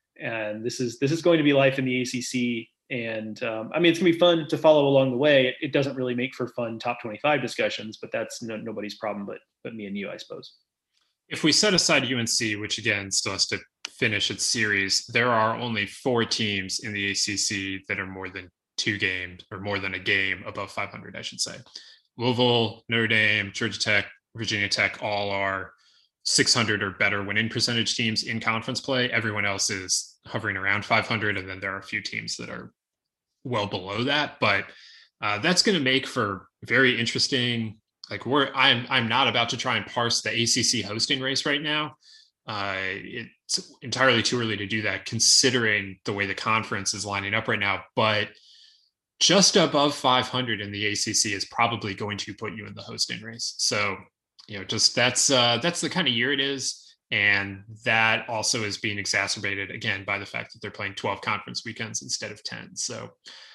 And this is this is going to be life in the A C C. And um, I mean, it's gonna be fun to follow along the way. It, it doesn't really make for fun top twenty-five discussions, but that's no, nobody's problem but but me and you, I suppose. If we set aside U N C, which again still has to finish its series, there are only four teams in the A C C that are more than two games or more than a game above five hundred, I should say. Louisville, Notre Dame, Georgia Tech, Virginia Tech all are six hundred or better win-in percentage teams in conference play. Everyone else is hovering around five hundred, and then there are a few teams that are well below that. But uh, that's going to make for very interesting. Like we're, I'm, I'm not about to try and parse the A C C hosting race right now. Uh, it's entirely too early to do that, considering the way the conference is lining up right now. But just above five hundred in the A C C is probably going to put you in the hosting race. So, you know, just that's uh, that's the kind of year it is, and that also is being exacerbated again by the fact that they're playing twelve conference weekends instead of ten. So,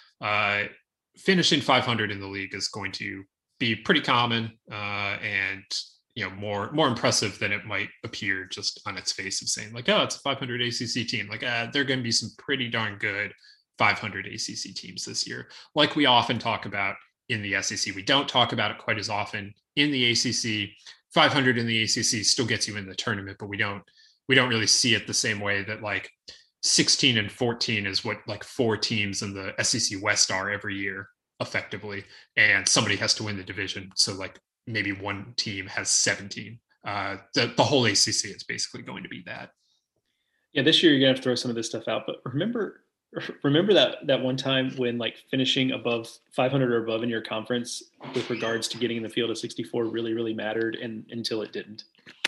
uh, finishing five hundred in the league is going to be pretty common uh, and you know more more impressive than it might appear just on its face of saying like, oh, it's a five hundred A C C team. Like uh, they're going to be some pretty darn good five hundred A C C teams this year, like we often talk about in the S E C. We don't talk about it quite as often in the A C C. five hundred in the A C C still gets you in the tournament, but we don't we don't really see it the same way that like sixteen and fourteen is what like four teams in the S E C West are every year effectively, and somebody has to win the division. So like maybe one team has seventeen. Uh, the, the whole A C C is basically going to be that. Yeah, this year you're gonna have to throw some of this stuff out, but remember remember that that one time when like finishing above five hundred or above in your conference with regards to getting in the field of sixty-four really really mattered, and until it didn't.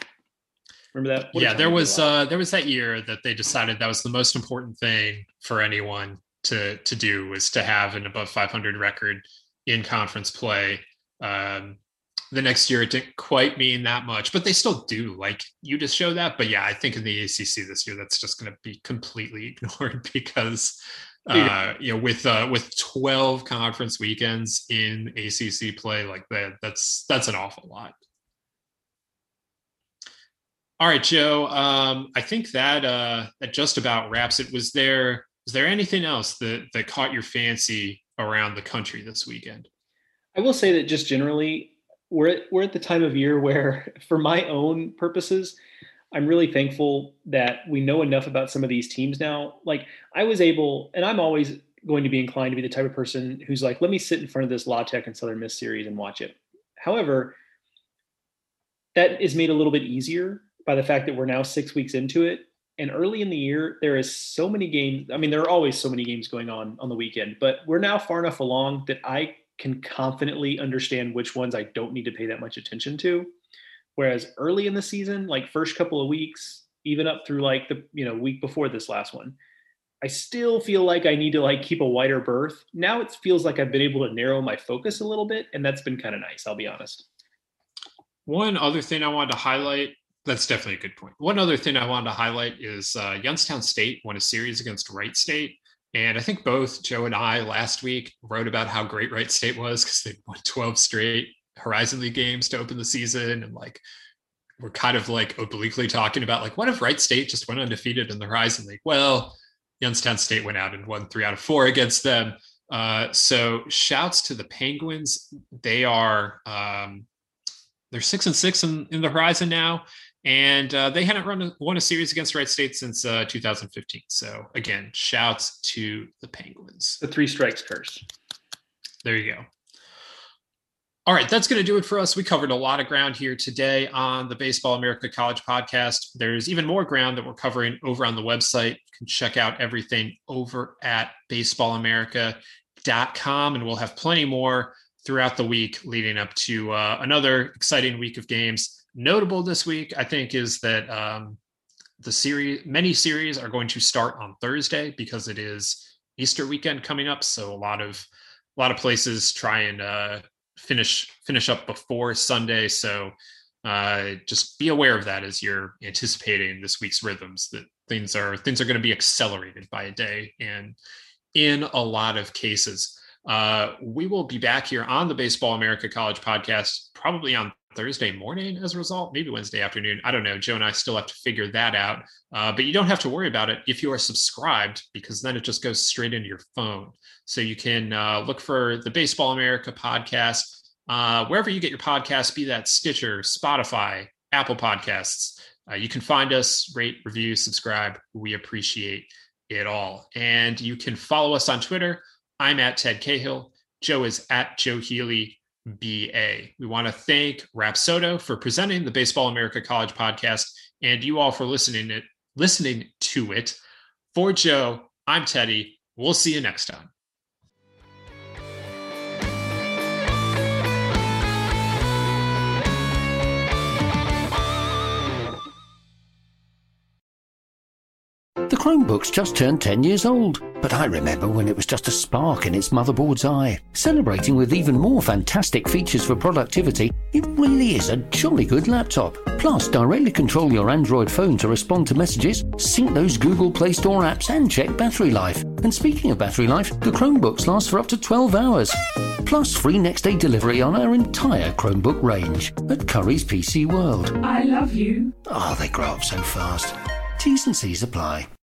Remember that? What yeah, there was uh, there was that year that they decided that was the most important thing for anyone to to do was to have an above five hundred record in conference play. Um, the next year it didn't quite mean that much, but they still do. Like you just show that. But yeah, I think in the A C C this year that's just going to be completely ignored because uh, you know with uh, with twelve conference weekends in A C C play, like that that's that's an awful lot. All right, Joe. Um, I think that uh, that just about wraps it. Was there was there anything else that that caught your fancy around the country this weekend? I will say that just generally, we're at, we're at the time of year where, for my own purposes, I'm really thankful that we know enough about some of these teams now. Like I was able, and I'm always going to be inclined to be the type of person who's like, let me sit in front of this La Tech and Southern Miss series and watch it. However, that is made a little bit easier by the fact that we're now six weeks into it. And early in the year, there is so many games. I mean, there are always so many games going on on the weekend, but we're now far enough along that I can confidently understand which ones I don't need to pay that much attention to. Whereas early in the season, like first couple of weeks, even up through like the, you know, week before this last one, I still feel like I need to like keep a wider berth. Now it feels like I've been able to narrow my focus a little bit, and that's been kind of nice, I'll be honest. One other thing I wanted to highlight, that's definitely a good point. One other thing I wanted to highlight is uh, Youngstown State won a series against Wright State. And I think both Joe and I last week wrote about how great Wright State was because they won twelve straight Horizon League games to open the season. And like, we're kind of like obliquely talking about like, what if Wright State just went undefeated in the Horizon League? Well, Youngstown State went out and won three out of four against them. Uh, so shouts to the Penguins. They are, um, they're six and six in, in the Horizon now. And uh, they hadn't run a, won a series against Wright State since uh, two thousand fifteen. So again, shouts to the Penguins. The three strikes curse. There you go. All right, that's going to do it for us. We covered a lot of ground here today on the Baseball America College podcast. There's even more ground that we're covering over on the website. You can check out everything over at baseball america dot com, and we'll have plenty more throughout the week leading up to uh, another exciting week of games. Notable this week, I think, is that um, the series, many series are going to start on Thursday because it is Easter weekend coming up. So a lot of a lot of places try and uh, finish finish up before Sunday. So uh, just be aware of that as you're anticipating this week's rhythms, that things are things are going to be accelerated by a day, and in a lot of cases. Uh, we will be back here on the Baseball America College podcast probably on Thursday morning as a result, maybe Wednesday afternoon. I don't know. Joe and I still have to figure that out. Uh, but you don't have to worry about it if you are subscribed, because then it just goes straight into your phone. So you can uh, look for the Baseball America podcast uh, wherever you get your podcasts, be that Stitcher, Spotify, Apple Podcasts. Uh, you can find us, rate, review, subscribe. We appreciate it all. And you can follow us on Twitter. I'm at Ted Cahill. Joe is at Joe Healy B A. We want to thank Rapsodo for presenting the Baseball America College podcast, and you all for listening it, listening to it. For Joe, I'm Teddy. We'll see you next time. The Chromebook's just turned ten years old, but I remember when it was just a spark in its motherboard's eye. Celebrating with even more fantastic features for productivity, it really is a jolly good laptop. Plus, directly control your Android phone to respond to messages, sync those Google Play Store apps, and check battery life. And speaking of battery life, the Chromebooks last for up to twelve hours. Plus, free next-day delivery on our entire Chromebook range at Curry's P C World. I love you. Oh, they grow up so fast. T's and C's apply.